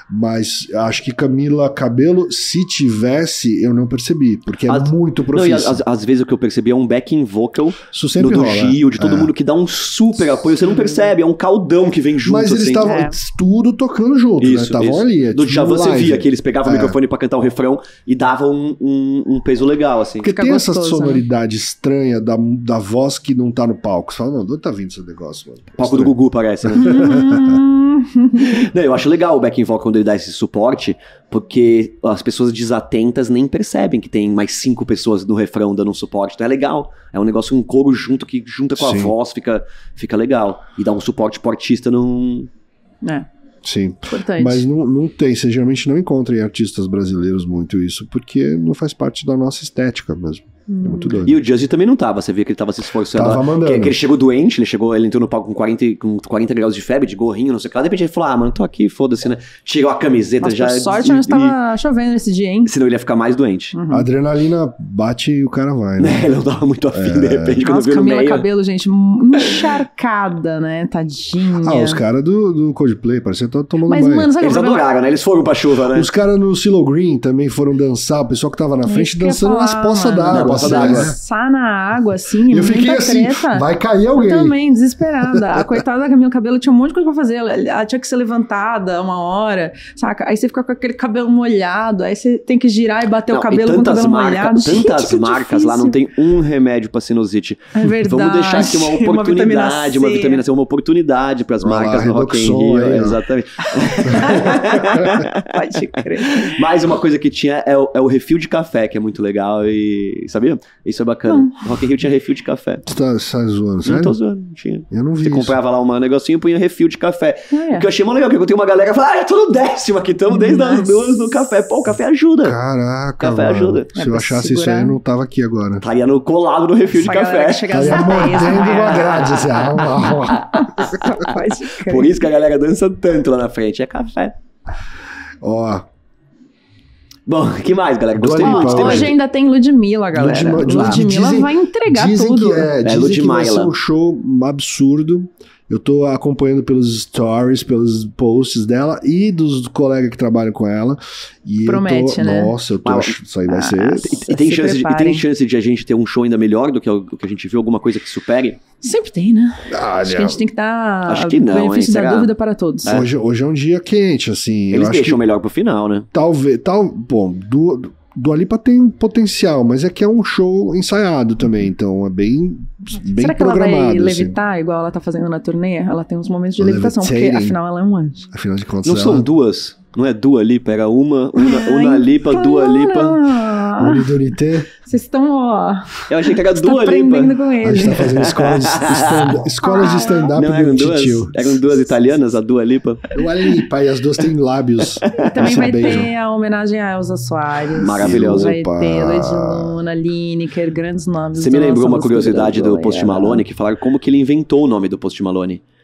Mas acho que Camila Cabello, se tivesse, eu não percebi. Porque é As- muito Não, e profissa. às, às vezes o que eu percebi é um backing vocal Isso no sempre do rola. Gil, de todo É. mundo que dá um super apoio. Você não percebe, é um caldão que vem junto. Mas eles assim. estavam É. tudo tocando junto, né? Isso, Estavam isso. ali. É Do tudo Djavan você live. via que eles pegavam É. o microfone pra cantar o refrão e davam um, um- um peso legal, assim. Porque Fica tem essa gostoso, sonoridade estranha da, da voz que não tá no palco. Você fala, não, de onde tá vindo esse negócio, mano? Palco do Estranho. Gugu parece, né? Hum. Não, eu acho legal o backing vocal quando ele dá esse suporte, porque as pessoas desatentas nem percebem que tem mais cinco pessoas no refrão dando um suporte. Então é legal. É um negócio, um coro junto que junta com a Sim. voz, fica, fica legal. E dá um suporte pro artista não... É, Sim. importante. Mas não, não tem, você geralmente não encontra em artistas brasileiros muito isso, porque não faz parte da nossa estética mesmo. É muito doido. E o Jazzy também não tava, você via que ele tava se esforçando. Tava lá. mandando. Que, que ele chegou doente, ele chegou, ele entrou no palco com quarenta, e- com quarenta graus de febre, de gorrinho, não sei o que lá. De repente ele falou, ah, mano, tô aqui, foda-se, né? Tirou a camiseta Mas já. por sorte e- não estava chovendo esse dia, hein? e- senão ele ia ficar mais doente. Uhum. A adrenalina bate e o cara vai, né? Ele não tava muito afim, de repente, quando Nossa, viu no Camila meio. Cabello, gente, encharcada, né? Tadinha. Ah, os caras do, do Coldplay, parecia que tava tomando Mas, banho. mano, sabe Eles o problema? adoraram, né? Eles foram pra chuva, né? Os caras no Silo Green também foram dançar, o pessoal que tava na frente Isso que eu ia dançando nas falar, poças mano. d'água. Na poça assim, d'água. né? Dançar na água, assim, E eu muita fiquei assim, treta. vai cair Eu alguém. também, desesperada. A coitada da Camila Cabello tinha um monte de coisa pra fazer. Ela, ela tinha que ser levantada uma hora, saca? Aí você fica com aquele cabelo molhado, aí você tem que girar e bater Não, o cabelo e com o tantas cabelo marca- molhado. Gente, tantas que marcas lá não difícil. tem um remédio pra sinusite. É verdade. Vamos deixar aqui uma Uma vitamina oportunidade, uma C. vitamina C, uma oportunidade pras Olha lá, marcas no Rock in Redoxon Rio. aí, ó. Exatamente. Pode crer. Mais uma coisa que tinha é o, é o refil de café, que é muito legal e... Sabia? Isso é bacana. O Rock in Rio tinha refil de café. Você tá, você tá zoando, Não sério? tô zoando, não tinha. Eu não vi Você isso. comprava lá um negocinho e punha refil de café. Ah, é. O que eu achei mó legal, porque eu tenho uma galera que fala, ah, eu tô no décimo aqui, estamos desde as Nossa. duas do café. Pô, o café ajuda. Caraca, Café mano. ajuda. Se É eu pra achasse isso segurar. aí, eu não tava aqui agora. Estaria no colado no refil de Essa galera café. que chega às Estaria dez, mordendo né? uma grade, assim. ah, ah, ah. Pode crer. Por isso que a galera dança tanto lá na frente, é café. Ó, Bom, o que mais, galera? Gostei Dua muito. Lipa, Tem Hoje mais- ainda tem Ludmilla, galera. Ludmilla- Ludmilla, dizem- vai entregar dizem tudo. que é, É, dizem que vai Ludmilla. ser um show absurdo. Eu tô acompanhando pelos stories, pelos posts dela e dos colegas que trabalham com ela. E Promete, eu tô, né? Nossa, eu tô Ah, ach- isso aí vai ah, ser. E, e tem Se chance de, e preparem. tem chance de a gente ter um show ainda melhor do que o, o que a gente viu, alguma coisa que supere? Sempre tem, né? Ah, Acho que a gente tem que dar Acho que não, benefício hein? da Será? dúvida para todos. Hoje, hoje é um dia quente, assim. eu Eles acho deixam que melhor pro final, né? talvez. Tal, bom, do, do Alipa tem potencial, mas é que é um show ensaiado também, então é bem, bem Será que ela programado. vai assim. levitar igual ela tá fazendo na turnê? Ela tem uns momentos de Levitating. levitação, porque afinal ela é um anjo. Afinal de contas, Não ela, são duas? Não é Dua Lipa, era uma, uma, uma Ai, Lipa, Dua Lipa. para! Unidorité, Vocês estão, ó. Eu achei que era Você tá Dua aprendendo Lipa. com a ele. gente tá fazendo escola de stand- escolas de stand-up Não, eram do duas, titio. eram duas italianas, a Dua Lipa. O Alipa, e as duas têm lábios. Também Se vai beijam. ter a homenagem a Elza Soares. Maravilhoso. Vai Opa. ter Lady Luna, Lineker, grandes nomes. Você da me lembrou nossa uma música curiosidade do brasileira. Post Malone, que falaram como que ele inventou o nome do Post Malone.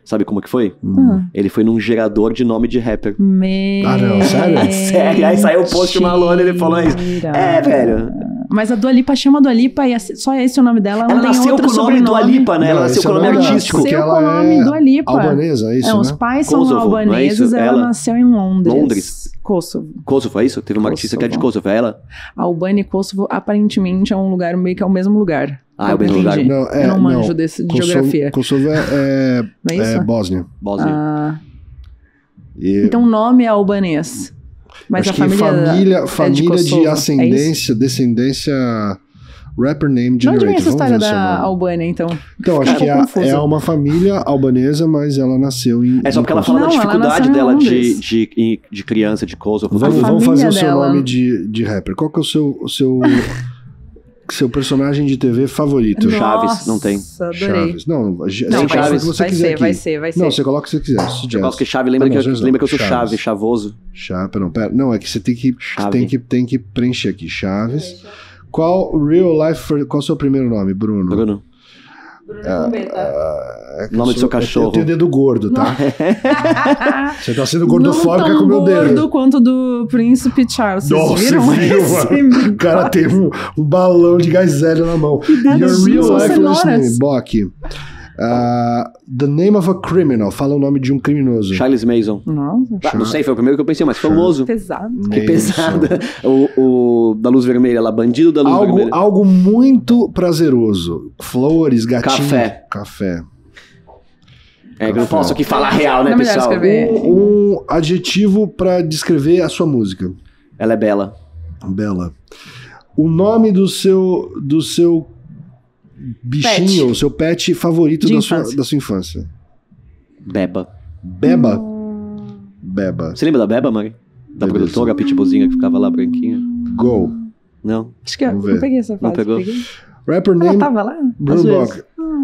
Sabe como que foi? Hum. Ele foi num gerador de nome de rapper. Meu... Ah, não, sério? Sério, aí saiu o Post Malone e ele falou isso. É, velho. Mas a Dua Lipa chama Dua Lipa e é só esse o nome dela. Ela, Ela não tem nasceu outro com o nome sobrenome. Dua Lipa, né? Ela Não, nasceu esse com o nome é o nome artístico. porque Nasceu ela com o nome é Dua Lipa. albanesa, é isso, É, né? os pais são Kosovo, não é albaneses, isso? ela, Ela- nasceu em Londres. Londres? Kosovo. Kosovo, é isso? Teve uma artista que é de Kosovo, é ela? Albânia e Kosovo, aparentemente, é um lugar meio que é o mesmo lugar. Ah, é o Eu mesmo lugar? entendi. Não, é, Eu não manjo não. desse, de Kosovo, geografia. Kosovo é, é, Não é isso? é Bósnia. Bósnia. Ah, E- então o nome é albanês. Mas acho a que família, família, é de família de, Kosovo, é isso? ascendência, descendência rapper name De onde generator. vem essa Vamos história ver o seu da nome. Albânia, então? Então, acho Fico que é, confusa. é uma família albanesa, mas ela nasceu em. É só porque ela em fala Não, da ela dificuldade nasceu em dela de, Londres. de, de criança, de Kosovo. Vamos, A vamos família fazer o seu dela. nome de, de rapper. Qual que é o seu, o seu, seu personagem de T V favorito? Não. Chaves, não tem. Nossa, adorei. Chaves. Não, Não, você vai coloca o ser, que você vai quiser ser, aqui. vai ser, vai ser. Não, você coloca o que você quiser. Se Eu gosto que chave, lembra, Ah, não, que, eu, Chaves não. lembra que eu sou Chaves. chave, chavoso. Chave, não, pera. Não, é que você tem que, Chave. tem que, tem que preencher aqui. Chaves. Qual real life, qual é o seu primeiro nome, Bruno? Bruno. É que Nome eu do seu sou- cachorro. Eu tenho dedo gordo, tá? Você tá sendo gordofóbica não com o meu tão gordo dedo. quanto do Príncipe Charles. Vocês Nossa, viram viu, esse? mano? O cara tem um, um balão de gás hélio na mão. Your São real life last cenouras. name, Bock. Uh, the name of a criminal. Fala o nome de um criminoso. Charles Mason. Nossa, Ah, não sei, foi o primeiro que eu pensei, mas famoso. pesado. Que Mason. pesada. O, o da luz vermelha lá, bandido da luz Algo, vermelha. algo muito prazeroso. Flores, gatinho. Café. Café. É, que eu não posso aqui falar real, né, Não é melhor pessoal? escrever. Um, um adjetivo pra descrever a sua música. Ela é bela. Bela. O nome do seu do seu bichinho, Pet. o seu pet favorito De da sua, infância. da sua infância. Beba. Beba. Beba. Você lembra da Beba, Mari? Da Beleza. produtora, a pitbullzinha que ficava lá branquinha? Go. Não? Acho que eu Vamos não ver. peguei essa Não fase. pegou? Peguei. Rapper Ela name tava lá? Bruno Às vezes. Bock.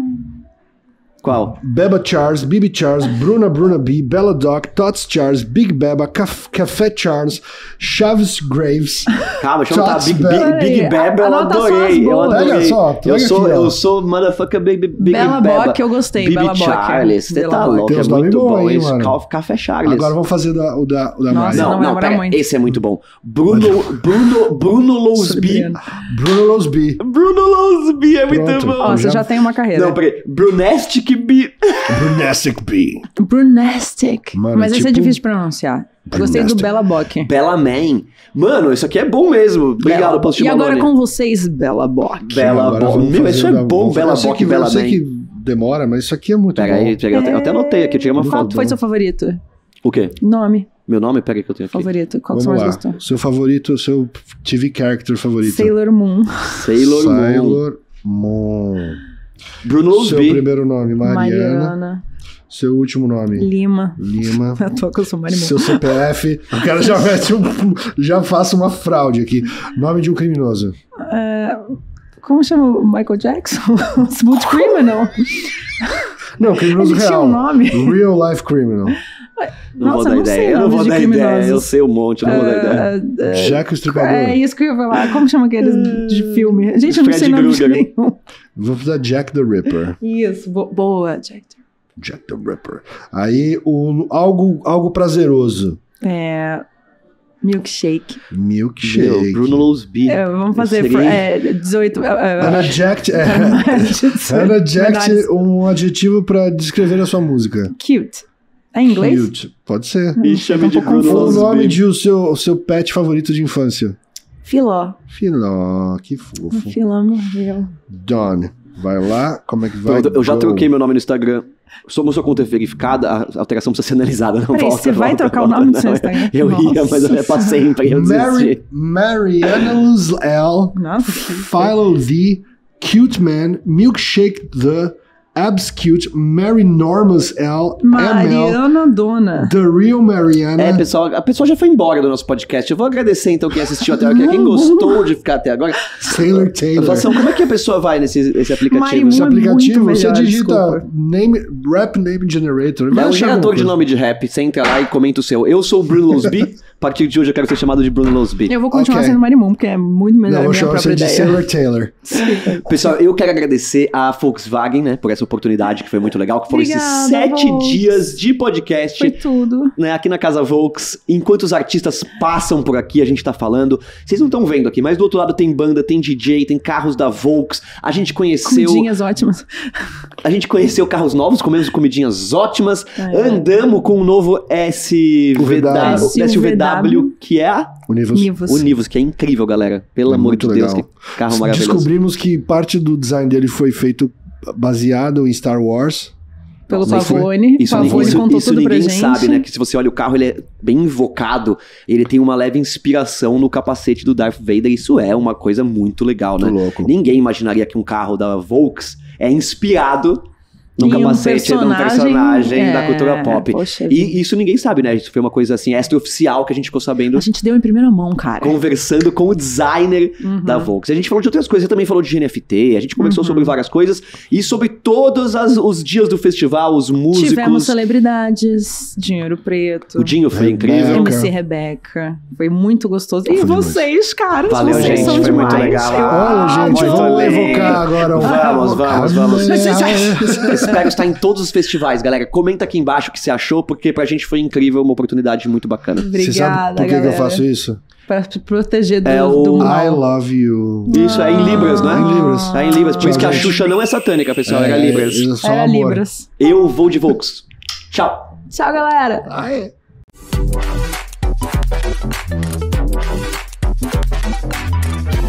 Qual? Beba Charles, Bibi Charles, Bruna Bruna B, Bella Doc, Tots Charles, Big Beba, Caf Café Charles, Chaves Graves. Calma, deixa eu anotar. Tots Big, Beba. Big, Big Peraí, Beba, eu anota só as adorei. Eu boas. adorei. Pega só, eu, pega sou, aqui, ó. eu sou motherfucker Big, Big Bella Beba. Bock, eu gostei, Bibi Bella Bock. Charles, você Bella tá Bock. louco, Tem é uns nomes muito bons bom aí, esse. mano. Ca- Café Charles. Agora vamos fazer o da, o da, o da Nossa, Mari. Não, não não, lembra pera, muito. esse é muito bom. Bruno, Bruno, Bruno Lowsby. Adriano. Bruno Losby. Bruno Lowsby é muito Pronto. bom. Ó, você já- já tem uma carreira. Não, peraí. Brunestic B. Brunestic B. Brunastic. Mano, Mas esse é tipo- difícil de pronunciar. Eu Gostei do Brunastic. Bella Bock. Bella Man. Mano, isso aqui é bom mesmo. Obrigado, Post E agora Malone. com vocês, Bella Bock. Bella Agora Bock. vamos Meu, fazer isso o é da- bom, vamos- Bella eu sei Bock que- e Bella Eu sei Man. que demora, mas isso aqui é muito Pega bom. aí, pega, eu até anotei aqui, eu tirei uma Qual foto. foi seu favorito? O quê? Nome Meu nome? Pega aí que eu tenho aqui. favorito. Qual que Vamos você mais lá. gostou? Seu favorito, seu T V character favorito. Sailor Moon. Sailor Moon. Sailor Moon. Bruno Seu Lowsby. primeiro nome, Mariana. Mariana. Seu último nome, Lima. Lima. À toa que eu sou Marimon. Seu C P F. O cara já mete um. Já faça uma fraude aqui. Nome de um criminoso. É, como chama o Michael Jackson? Smooth Criminal. Não, criminoso Ele real. tinha um nome. Real life criminal. Não Nossa, vou dar não ideia. sei Eu não nomes vou de dar ideia. criminosos. Eu sei um monte, não vou dar ideia. É, é, Jack o Estripador. é isso que eu ia falar. Como chama aqueles de filme? Gente, eu não Fred sei nome de Krueger. nenhum. Vou dar Jack the Ripper. Isso, bo- boa, Jack. Jack the Ripper. Aí, o, algo, algo prazeroso. É, milkshake. Milkshake. Meu, Bruno Lowsby. É, vamos fazer seria- é, dezoito. É, é, Unadject, é, dezoito unadject, verdades. um adjetivo pra descrever a sua música. Cute. É em inglês? Cute. Pode ser. E chame de Tá um pouco Bruno Ou o nome Lowsby. de o seu, o seu pet favorito de infância. Filó. Filó, que fofo. Filó morreu. Don, vai lá, como é que vai? Pronto, eu já Go. troquei meu nome no Instagram. Como sua conta é verificada, a alteração precisa ser analisada. Não Peraí, volta, você vai volta, trocar o volta, nome do não. seu Instagram? Eu ia, mas Nossa é pra sempre. Eu Mary, desisti. Mariana Luz L, Nossa, que Philo the, Cute Man, Milkshake the, Abs Cute, Mary Normus L, M L, Mariana Dona. The Real Mariana. É, pessoal, a pessoa já foi embora do nosso podcast. Eu vou agradecer, então, quem assistiu até agora, quem gostou de ficar até agora. Sailor Eu Taylor. falo assim, como é que a pessoa vai nesse esse aplicativo? Marimun. Esse é aplicativo, muito você melhor, digita desculpa. name, Rap Name Generator. É vai um achar gerador alguma de coisa. nome de rap. Você entra lá e comenta o seu. Eu sou o Bruno Lowsby. partir de hoje eu quero ser chamado de Bruno Losby. Eu vou continuar Ok. sendo Marimum, porque é muito melhor Não, a eu minha chamo própria você de ideia. Sailor Taylor. Pessoal, eu quero agradecer a Volkswagen, né, por essa oportunidade que foi muito legal, que foram esses Obrigada, sete Volks. dias de podcast. Foi tudo. Né, aqui na Casa Volks, enquanto os artistas passam por aqui, a gente tá falando. Vocês não estão vendo aqui, mas do outro lado tem banda, tem D J, tem carros da Volks. A gente conheceu. Comidinhas ótimas. A gente conheceu carros novos, comemos comidinhas ótimas. É. Andamos com o novo S V W, S U V W. S U V W, que é a Univos. Nivus. o Nivus, que é incrível, galera. Pelo É amor muito de Deus, legal. que carro maravilhoso. Descobrimos que parte do design dele foi feito baseado em Star Wars. Pelo Não foi? Pavone. Isso, Pavone isso, contou isso tudo pra ninguém gente. sabe, né? Que se você olha o carro, ele é bem invocado. Ele tem uma leve inspiração no capacete do Darth Vader. Isso é uma coisa muito legal, né? Muito louco. Ninguém imaginaria que um carro da Volks é inspirado no E um capacete de um personagem, personagem da é, cultura pop. poxa E isso ninguém sabe, né? Isso foi uma coisa assim, extra-oficial que a gente ficou sabendo A gente deu em primeira mão, cara. conversando com o designer Uhum. da Volks. A gente falou de outras coisas, você também falou de N F T, a gente conversou Uhum. sobre várias coisas e sobre todos as- os dias do festival, os músicos. Tivemos celebridades, Dinheiro Preto, O Dinho foi Rebeca. incrível. M C Rebeca. Foi muito gostoso. E Foi demais. vocês, caras, Valeu, vocês gente, são foi muito demais. legal. Eu Olha, gente, muito vamos legal. evocar agora um... Vamos, vamos, vamos. É. Espero estar em todos os festivais, galera. Comenta aqui embaixo o que você achou, porque pra gente foi incrível, uma oportunidade muito bacana. Você sabe Obrigada, por que, que eu galera. faço isso? Pra te proteger do, É o- do mal. I love you. Isso, é em Libras, né? É em Libras. É em Libras. Por Tchau, isso que a gente. Xuxa não é satânica, pessoal. Era É, Libras. é só Era amor. Libras. Eu vou de Volks. Tchau. Tchau, galera. Ah, é.